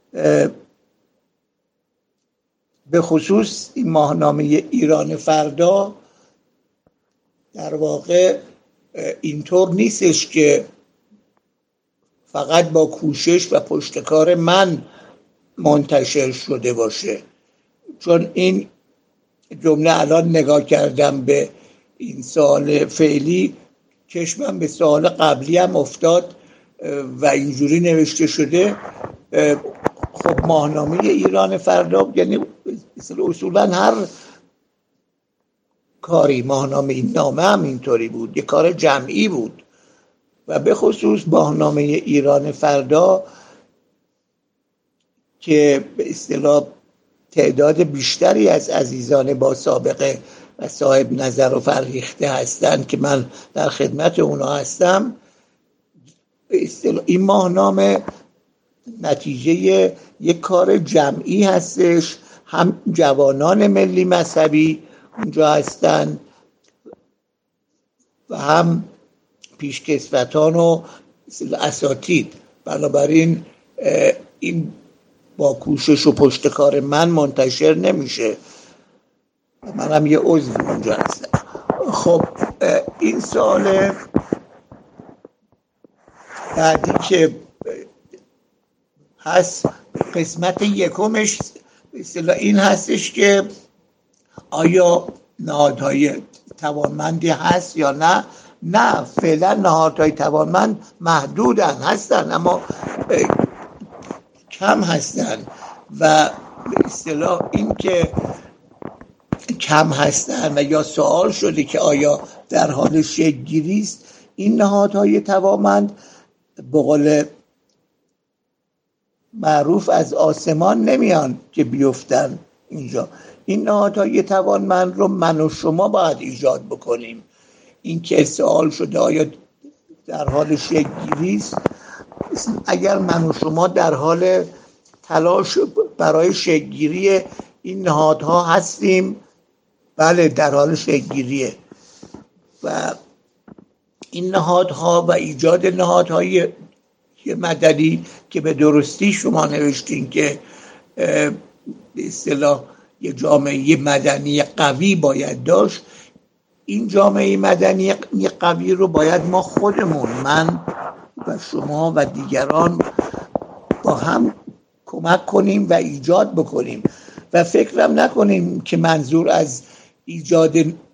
به خصوص این ماهنامه ایران فردا در واقع اینطور نیستش که فقط با کوشش و پشتکار من منتشر شده باشه، چون این جمله الان نگاه کردم به این سال فعلی چشمم به سال قبلی هم افتاد و اینجوری نوشته شده. خب ماهنامه ایران فردا یعنی اصولا هر کاری، ماهنامه این نامه هم اینطوری بود، یک کار جمعی بود و به خصوص ماهنامه ایران فردا که به اصطلاح تعداد بیشتری از عزیزان با سابقه و صاحب نظر و فرهیخته هستند که من در خدمت اونا هستم. این ماهنامه نتیجه یک کار جمعی هستش، هم جوانان ملی مذهبی اونجا هستن و هم پیشکسوتان و اساتید. بنابراین این با کوشش و پشتکار من منتشر نمیشه، منم یه عضو اونجا هستم. خب این سال بعدی که هست قسمت یکمش این هستش که آیا نهادهای توانمندی هست یا نه. نه، فعلا نهادهای توانمند محدودن، هستن اما کم هستن و به اصطلاح این که کم هستن و یا سوال شده که آیا در حال شکل گیری است، این نهادهای توانمند به قول معروف از آسمان نمیان که بیفتن اینجا. این نهادهای توانمند رو من و شما باید ایجاد بکنیم. این که سوال شده آیا در حال شکل گیری است، اگر من و شما در حال تلاش برای شکل گیری این نهادها هستیم، بله در حال شکل گیریه و این نهادها و ایجاد نهادهای مدنی که به درستی شما نوشتین که به اصطلاح یه جامعه مدنی قوی باید داشت. این جامعه مدنی قوی رو باید ما خودمون، من و شما و دیگران با هم کمک کنیم و ایجاد بکنیم و فکرم نکنیم که منظور از ایجاد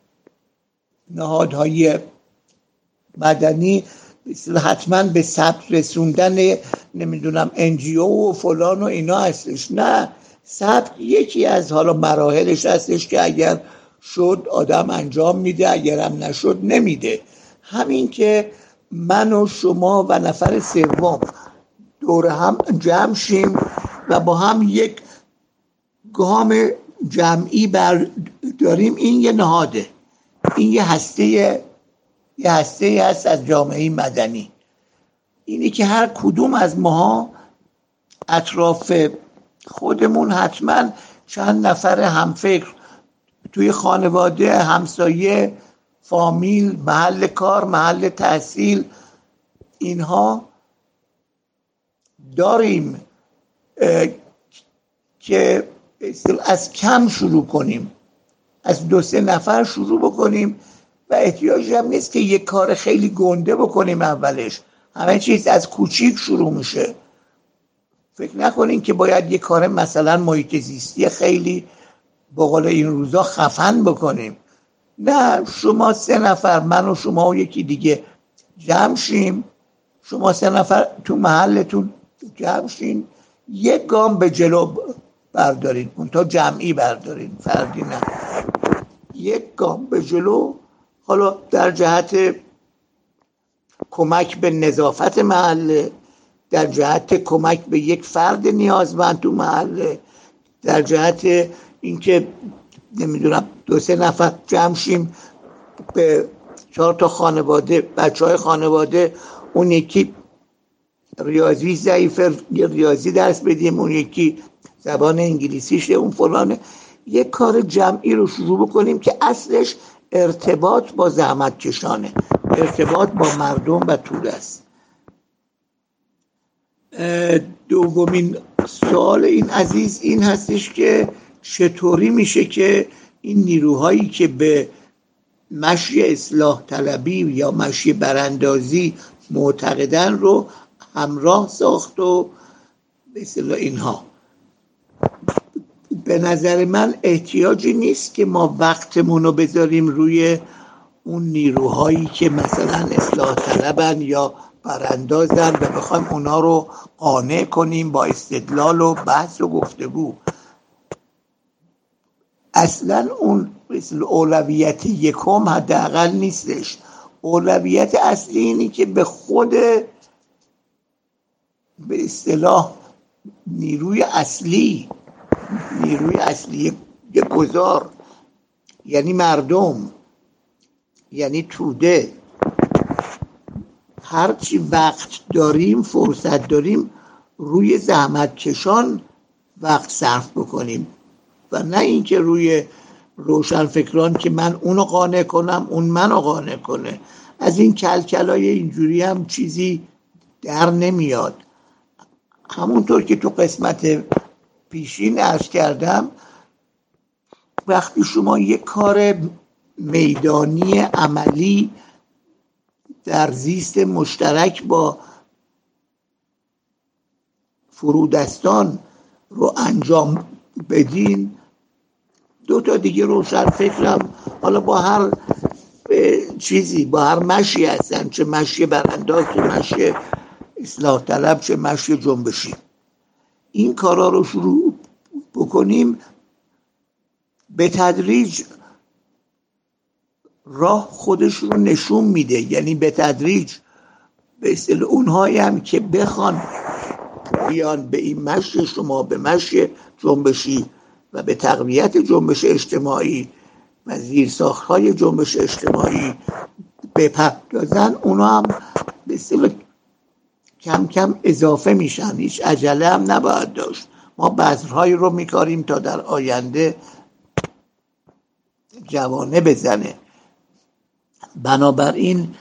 نهادهای مدنی حتما به ثبت رسوندن نمیدونم NGO و فلان و اینا هستش. نه، ثبت یکی از حالا مراحلش هستش که اگر شد آدم انجام میده، اگرم نشد نمیده. همین که من و شما و نفر سوم دور هم جمع شیم و با هم یک گام جمعی برداریم، این یه نهاده، این یه هسته هست از جامعه مدنی. اینی که هر کدوم از ماها اطراف خودمون حتما چند نفر همفکر توی خانواده، همسایه، فامیل، محل کار، محل تحصیل، اینها داریم که از کم شروع کنیم، از 2-3 نفر شروع بکنیم و احتیاج هم نیست که یک کار خیلی گنده بکنیم اولش. همه چیز از کوچیک شروع میشه. فکر نکنین که باید یک کار مثلا محیط زیستی خیلی به قول این روزا خفن بکنیم. نه، شما 3 نفر، من و شما و یکی دیگه جمع شیم، شما 3 نفر تو محلتون جمع شین، یک گام به جلو بردارین، منتها جمعی بردارین، فردی نه. یک گام به جلو، حالا در جهت کمک به نظافت محله، در جهت کمک به یک فرد نیازمند تو محله، در جهت اینکه نمیدونم 2-3 نفر جمع شیم به 4 تا خانواده، بچهای خانواده، اون یکی ریاضی ضعیفه ریاضی درس بدیم، اون یکی زبان انگلیسیشه، اون فلانه. یک کار جمعی رو شروع بکنیم که اصلش ارتباط با زحمت کشانه، ارتباط با مردم و توده است. دومین سوال این عزیز این هستش که چطوری میشه که این نیروهایی که به مشی اصلاح طلبی یا مشی براندازی معتقدن رو همراه ساخت و به اصطلاح اینها. به نظر من احتیاجی نیست که ما وقتمون رو بذاریم روی اون نیروهایی که مثلا اصلاح طلبن یا براندازن و بخوایم اونا رو قانع کنیم با استدلال و بحث و گفتگو. اصلا اون اولویت یکم حداقل نیستش. اولویت اصلی اینی که به خود به اصطلاح نیروی اصلی گذار، یعنی مردم، یعنی توده، هرچی وقت داریم فرصت داریم روی زحمت کشان وقت صرف بکنیم و نه اینکه روی روشن فکران که من اونو قانع کنم اون منو قانع کنه. از این کلکلای اینجوری هم چیزی در نمیاد. همونطور که تو قسمت پیشین عرض کردم، وقتی شما یک کار میدانی عملی در زیست مشترک با فرودستان رو انجام بدین، 2 تا دیگه روشن فکرم حالا با هر چیزی، با هر مشی هستن، چه مشی برانداز، چه مشی اصلاح طلب، چه مشی جنبشی، این کارا رو شروع بکنیم. به تدریج راه خودش رو نشون میده، یعنی به تدریج به اصطلاح اونهایی هم که بخوان بیان به این مشی شما، به مشی جنبشی و به تقویت جنبش اجتماعی و زیرساخت‌های جنبش اجتماعی بپردازن، اونا هم به اصطلاح کم کم اضافه میشن. هیچ عجله هم نباید داشت. ما بذرهایی رو میکاریم تا در آینده جوانه بزنه. بنابراین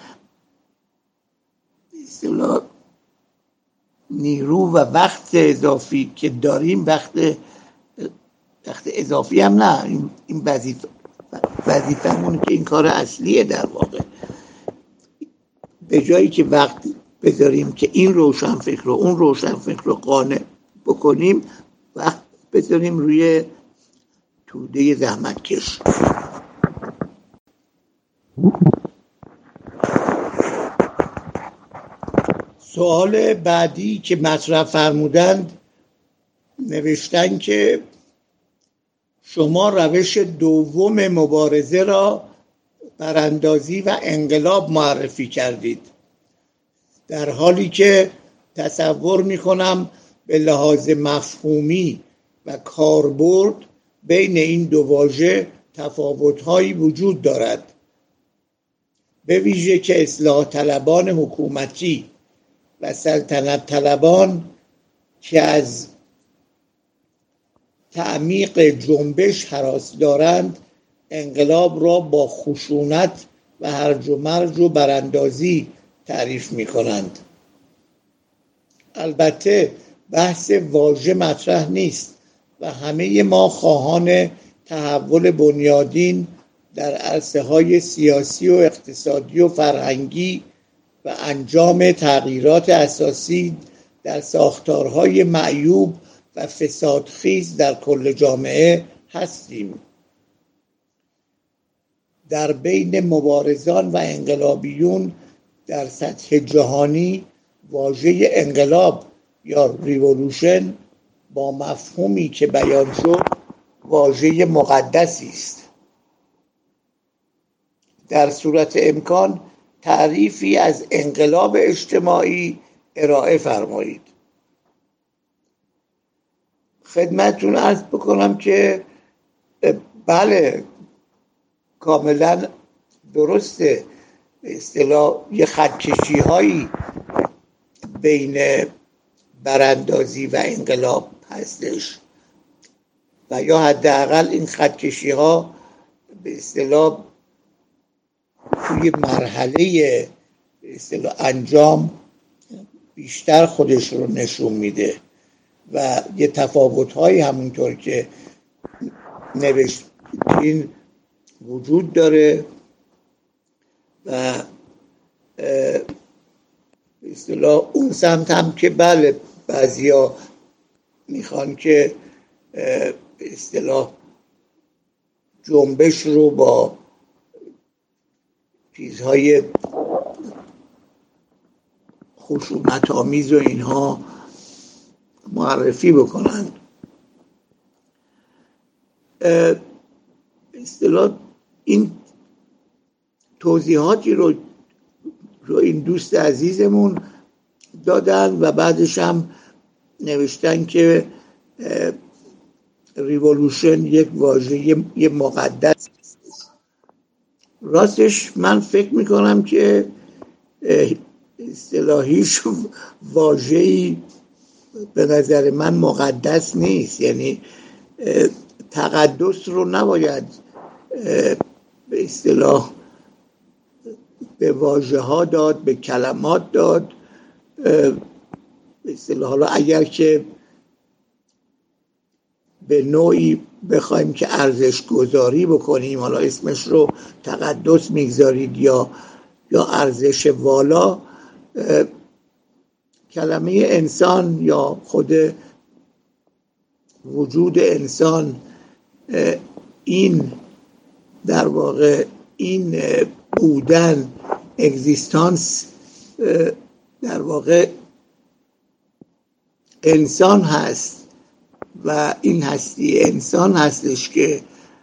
اصطلاح نیرو و وقت اضافی که داریم، وقت اضافی هم نه، این وظیفه‌مون که این کار اصلیه در واقع، به جایی که وقت بذاریم که این روشن فکر رو اون روشن فکر رو قانع بکنیم، وقت بذاریم روی توده زحمتکش. سوال بعدی که مطرح فرمودند، نوشتن که شما روش دوم مبارزه را براندازی و انقلاب معرفی کردید، در حالی که تصور میکنم به لحاظ مفهومی و کاربرد بین این دو واژه تفاوت‌هایی وجود دارد، به ویژه که اصلاح طلبان حکومتی و سلطنت طلبان که از تعمیق جنبش هراس دارند، انقلاب را با خشونت و هرج و مرج و براندازی تعریف می کنند. البته بحث واژه مطرح نیست و همه ما خواهان تحول بنیادین در عرصه‌های سیاسی و اقتصادی و فرهنگی و انجام تغییرات اساسی در ساختارهای معیوب و فسادخیز در کل جامعه هستیم. در بین مبارزان و انقلابیون در سطح جهانی واژه انقلاب یا ریولوشن با مفهومی که بیان شد واژه مقدسی است. در صورت امکان تعریفی از انقلاب اجتماعی ارائه فرمایید. خدمتتون عرض بکنم که بله، کاملا درسته، به اصطلاح یه خطکشی هایی بین براندازی و انقلاب هستش و یا حداقل این خطکشی ها به اصطلاح توی مرحله به اصطلاح انجام بیشتر خودش رو نشون میده و یه تفاوت هایی همونطور که نوشتین وجود داره و به اصطلاح اون سمت هم که بله بعضیا میخوان که به اصطلاح جنبش رو با چیزهای خشونت آمیز و اینها معرفی بکنن. به اصطلاح این توضیحاتی رو این دوست عزیزمون دادن و بعدش هم نوشتن که ریولوشن یک واژه یه مقدس است. راستش من فکر میکنم که اصطلاحیش واژه‌ای به نظر من مقدس نیست، یعنی تقدس رو نباید به اصطلاح به واژه ها داد، به کلمات داد. به اصطلاح حالا اگر که به نوعی بخوایم که ارزش گذاری بکنیم، حالا اسمش رو تقدس میگذارید یا ارزش والا، کلمه انسان یا خود وجود انسان، این در واقع این بودن، اگزیستانس، در واقع انسان هست و این هستی انسان هستش که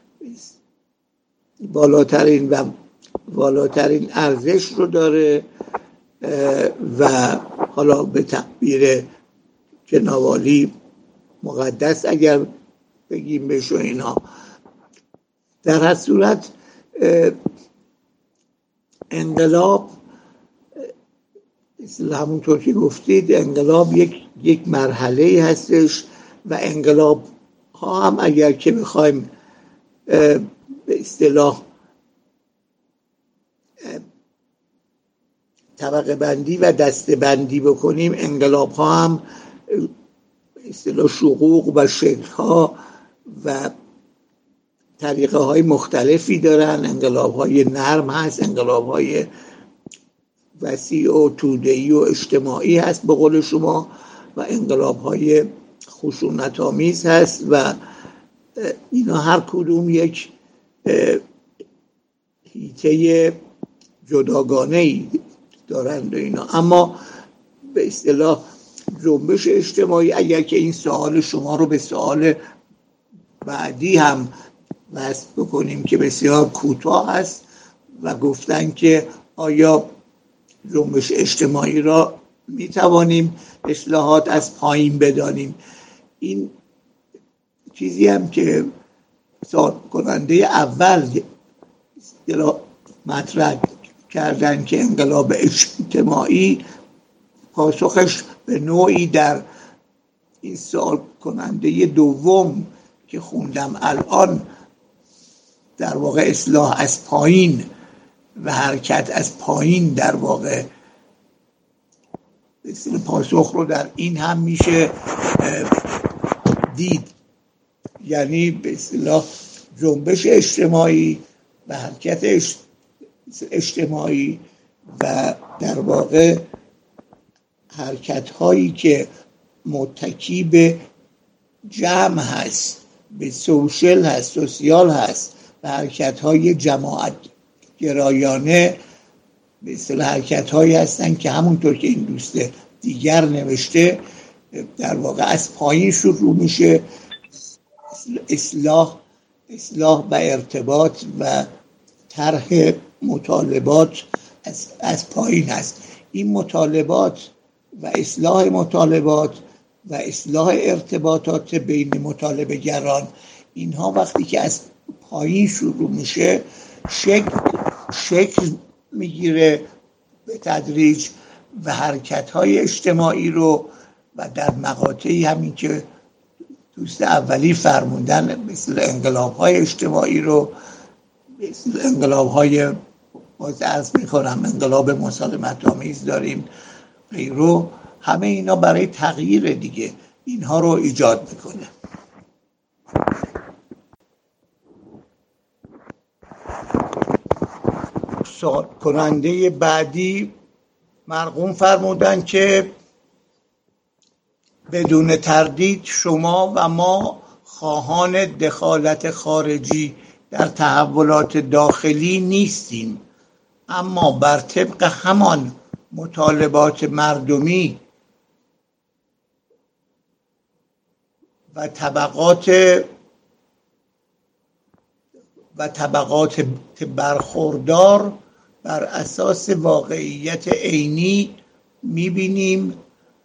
بالاترین ارزش رو داره و حالا به تعبیر جنابعالی مقدس اگر بگیم بهش و اینا. در هر صورت انقلاب همونطور که گفتید انقلاب یک مرحله هستش و انقلاب ها هم اگر که بخوایم به اصطلاح طبقه بندی و دسته بندی بکنیم، انقلاب ها هم به اصطلاح شقوق و شکل ها و طریقه های مختلفی دارن. انقلاب های نرم هست، انقلاب های وسیع و توده‌ای و اجتماعی هست به قول شما، و انقلاب های خشونت آمیز هست و اینا هر کدوم یک حیطه جداگانه‌ای دارند و اینا. اما به اصطلاح جنبش اجتماعی، اگر که این سوال شما رو به سوال بعدی هم وصل بکنیم که بسیار کوتاه است و گفتن که آیا جنبش اجتماعی را می توانیم اصلاحات از پایین بدانیم، این چیزی هم که سوال کننده اول مطرح کردن که انقلاب اجتماعی، پاسخش به نوعی در این سوال کننده دوم که خوندم الان، در واقع اصلاح از پایین و حرکت از پایین، در واقع پاسخ رو در این هم میشه دید، یعنی به اصطلاح جنبش اجتماعی و حرکت اجتماعی و در واقع حرکت هایی که متکی به جمع هست، به سوشل هست، سوسیال هست و حرکت های جماعت گرایانه به اصطلاح حرکت هایی هستن که همونطور که این دوست دیگر نوشته در واقع از پایین شروع میشه. اصلاح و ارتباط و طرح مطالبات از پایین هست. این مطالبات و اصلاح مطالبات و اصلاح ارتباطات بین مطالبه گران، اینها وقتی که از پایین شروع میشه شکل میگیره به تدریج و حرکت‌های اجتماعی رو و در مقاطعی همین که دوست اولی فرموندن مثل انقلاب‌های اجتماعی رو، مثل انقلاب‌های باز عرض می‌کنم انقلاب مسالمت آمیز داریم غیره، همه اینا برای تغییر دیگه اینها رو ایجاد میکنه. کننده بعدی مرقوم فرمودن که بدون تردید شما و ما خواهان دخالت خارجی در تحولات داخلی نیستیم، اما بر طبق همان مطالبات مردمی و طبقات برخوردار بر اساس واقعیت عینی می‌بینیم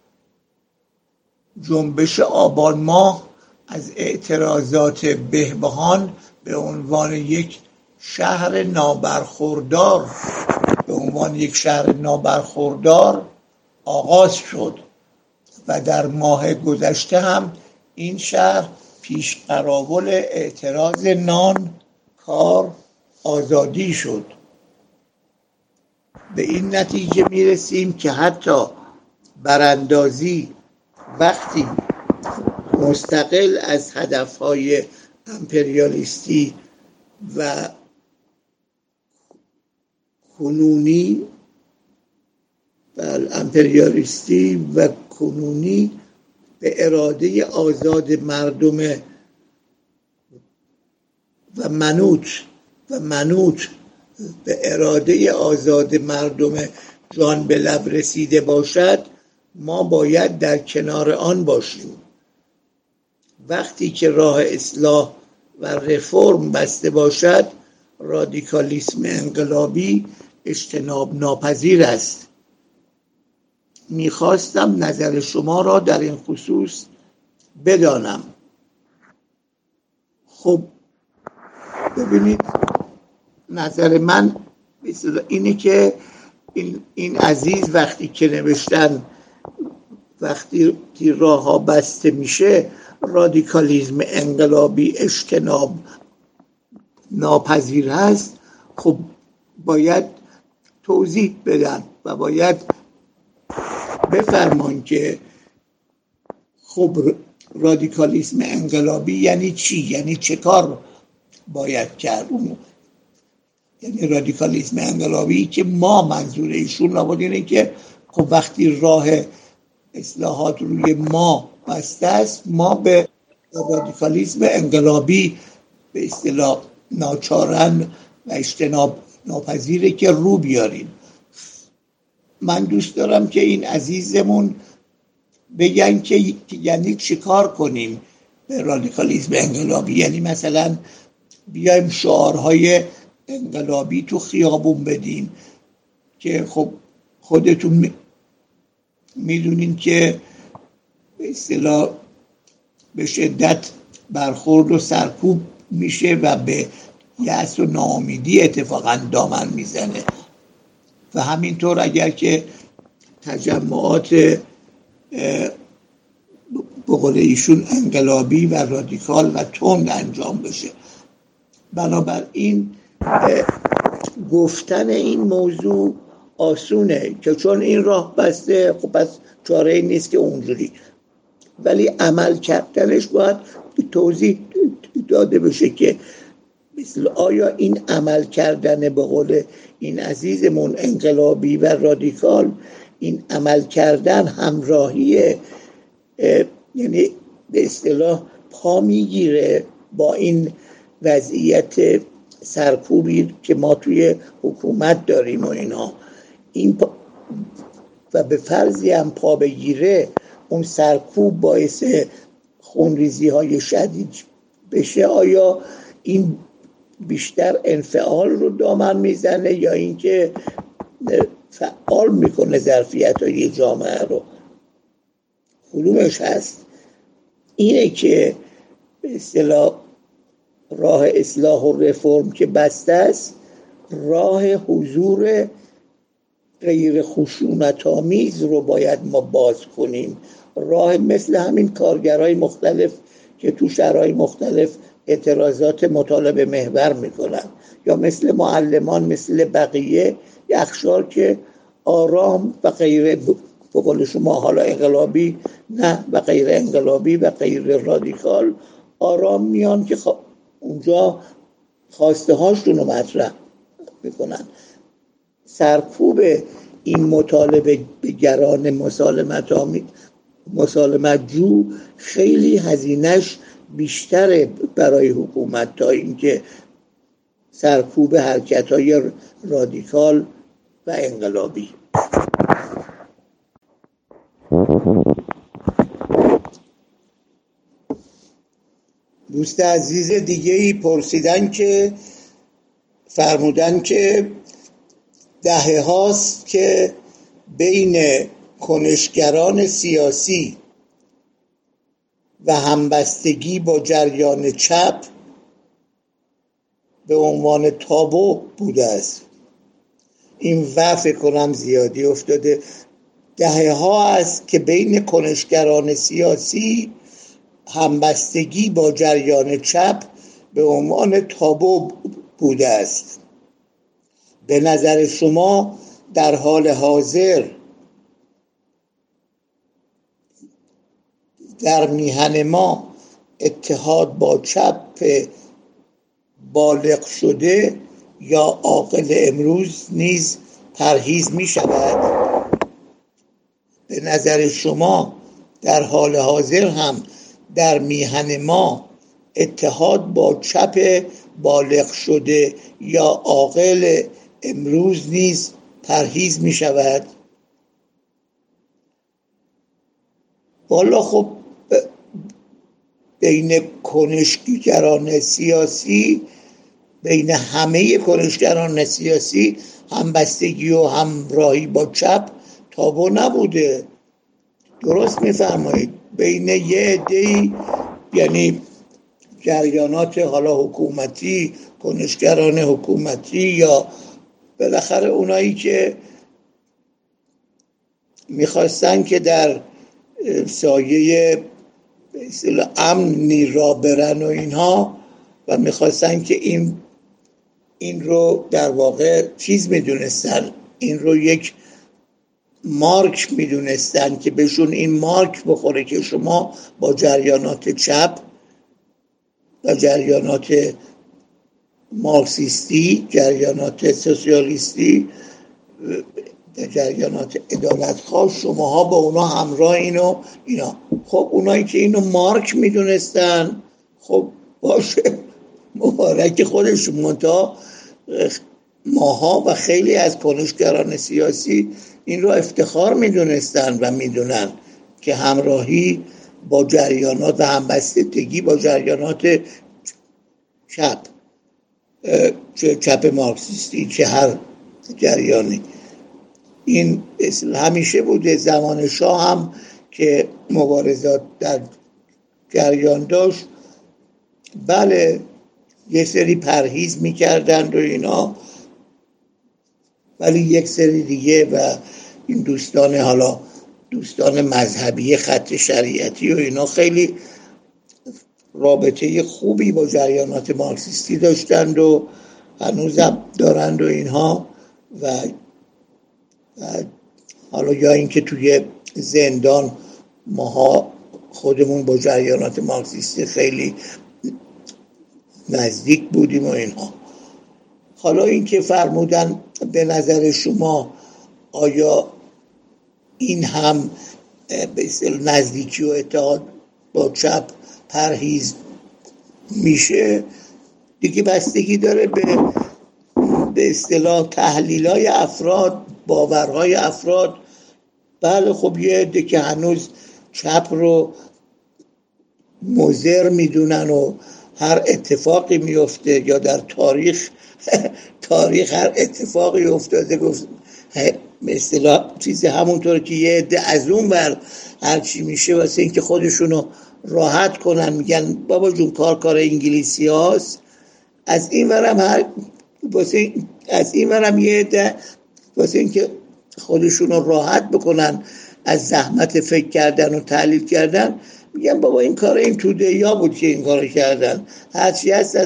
جنبش آبان ماه از اعتراضات بهبهان به عنوان یک شهر نابرخوردار آغاز شد و در ماه گذشته هم این شهر پیش قراول اعتراض نان، کار، آزادی شد. به این نتیجه میرسیم که حتی براندازی وقتی مستقل از هدفهای امپریالیستی و کنونی به اراده آزاد مردم و منوط به اراده آزاد مردم جان به لب رسیده باشد، ما باید در کنار آن باشیم. وقتی که راه اصلاح و رفرم بسته باشد، رادیکالیسم انقلابی اجتناب ناپذیر است. میخواستم نظر شما را در این خصوص بدانم. خب ببینید، نظر من اینه که این عزیز وقتی که نوشتن وقتی راه ها بسته میشه رادیکالیسم انقلابی اجتناب ناپذیر هست، خب باید توضیح بدن و باید بفرمان که خب رادیکالیسم انقلابی یعنی چی؟ یعنی چه کار باید کرد؟ یعنی رادیکالیسم انقلابی که ما منظور ایشون لابد اینه که خب وقتی راه اصلاحات روی ما بسته است، ما به رادیکالیسم انقلابی به اصطلاح ناچارن و اجتناب ناپذیره که رو بیاریم. من دوست دارم که این عزیزمون بگن که یعنی چه کار کنیم به رادیکالیسم انقلابی. یعنی مثلا بیایم شعارهای انقلابی تو خیابون بدیم که خب خودتون میدونین که به اصطلاح به شدت برخورد و سرکوب میشه و به یأس و ناامیدی اتفاقا دامن میزنه. و همینطور اگر که تجمعات به قول ایشون انقلابی و رادیکال و تند انجام بشه. بنابراین گفتن این موضوع آسونه که چون این راه بسته، خب پس چاره نیست که اونجوری، ولی عمل کردنش باید توضیح داده بشه که مثل آیا این عمل کردن به قول این عزیزمون انقلابی و رادیکال، این عمل کردن همراهیه، یعنی به اصطلاح پا میگیره با این وضعیت سرکوبی که ما توی حکومت داریم و اینا، این و به فرضی هم پا بگیره، اون سرکوب باعث خونریزی های شدید بشه، آیا این بیشتر انفعال رو دامن میزنه یا اینکه فعال میکنه ظرفیت های جامعه رو؟ کدومش هست؟ اینه که به اصطلاح راه اصلاح و رفرم که بسته است، راه حضور غیر خشونت‌آمیز رو باید ما باز کنیم. راه مثل همین کارگرای مختلف که تو شهرهای مختلف اعتراضات مطالبه محور میکنن، یا مثل معلمان، مثل بقیه یخشار که آرام و غیر، به قول شما حالا انقلابی نه و غیر انقلابی و غیر رادیکال، آرام میان که اونجا خواسته هاشون رو مطرح میکنن. سرکوب این مطالبه به گران مسالمت جو خیلی هزینهش بیشتره برای حکومت تا اینکه سرکوب حرکت‌های رادیکال و انقلابی. دوست عزیز دیگه‌ای پرسیدن که فرمودن که دهه هاست که بین کنشگران سیاسی و همبستگی با جریان چپ به عنوان تابو بوده است. این فکر کنم زیادی افتاده. دهه ها است که بین کنشگران سیاسی همبستگی با جریان چپ به عنوان تابو بوده است. به نظر شما در حال حاضر در میهن ما اتحاد با چپ بالغ شده یا عاقل امروز نیز پرهیز می شود؟ به نظر شما در حال حاضر هم در میهن ما اتحاد با چپ بالغ شده یا عاقل امروز نیز پرهیز می شود؟ والا خب بین کنشگران سیاسی، بین همه کنشگران سیاسی همبستگی و همراهی با چپ تابو نبوده. درست میفرمایید. بین یه عده‌ای، یعنی جریانات حالا حکومتی، کنشگران حکومتی، یا بالاخره اونایی که میخواستن که در سایه امنی را برن و اینها، و میخواستن که این رو در واقع چیز میدونستن، این رو یک مارک میدونستن که بهشون این مارک بخوره که شما با جریانات چپ و جریانات مارکسیستی، جریانات سوسیالیستی، جریانات عدالتخواه، شماها با اونا همراه اینا. خب اونایی که اینو مارک میدونستن، خب باشه، مبارک خودشون. منتها ماها و خیلی از کنشگران سیاسی این رو افتخار میدونستن و میدونن که همراهی با جریانات و همبستگی با جریانات چپ، چه چپ مارکسیستی چه هر جریانی، این همیشه بوده. زمان شاه هم که مبارزات در جریان داشت، بله یه سری پرهیز میکردند و اینا، ولی یک سری دیگه و این دوستان، حالا دوستان مذهبی خط شریعتی و اینا، خیلی رابطه خوبی با جریانات مارکسیستی داشتند و هنوزم دارند و اینها. و حالا یا اینکه توی زندان ماها خودمون با جریانات مارکسیستی خیلی نزدیک بودیم و اینها. حالا اینکه فرمودن به نظر شما آیا این هم به نزدیکی و اتحاد با چپ پرهیز میشه، دیگه بستگی داره به اصطلاح تحلیل‌های افراد، باورهای افراد. بله خب یه عده که هنوز چپ رو مضر میدونن و هر اتفاقی میفته، یا در تاریخ هر اتفاقی افتاده، گفت به اصطلاح چیزی همونطور که یه عده از اون بر هر چی میشه واسه اینکه خودشونو راحت کنن میگن بابا جون کار انگلیسی هاست. از این ورم یه عده واسه اینکه خودشونو راحت بکنن از زحمت فکر کردن و تحلیل کردن میگن بابا این کار این توده یا بود که این کارو کردن، هرچی هست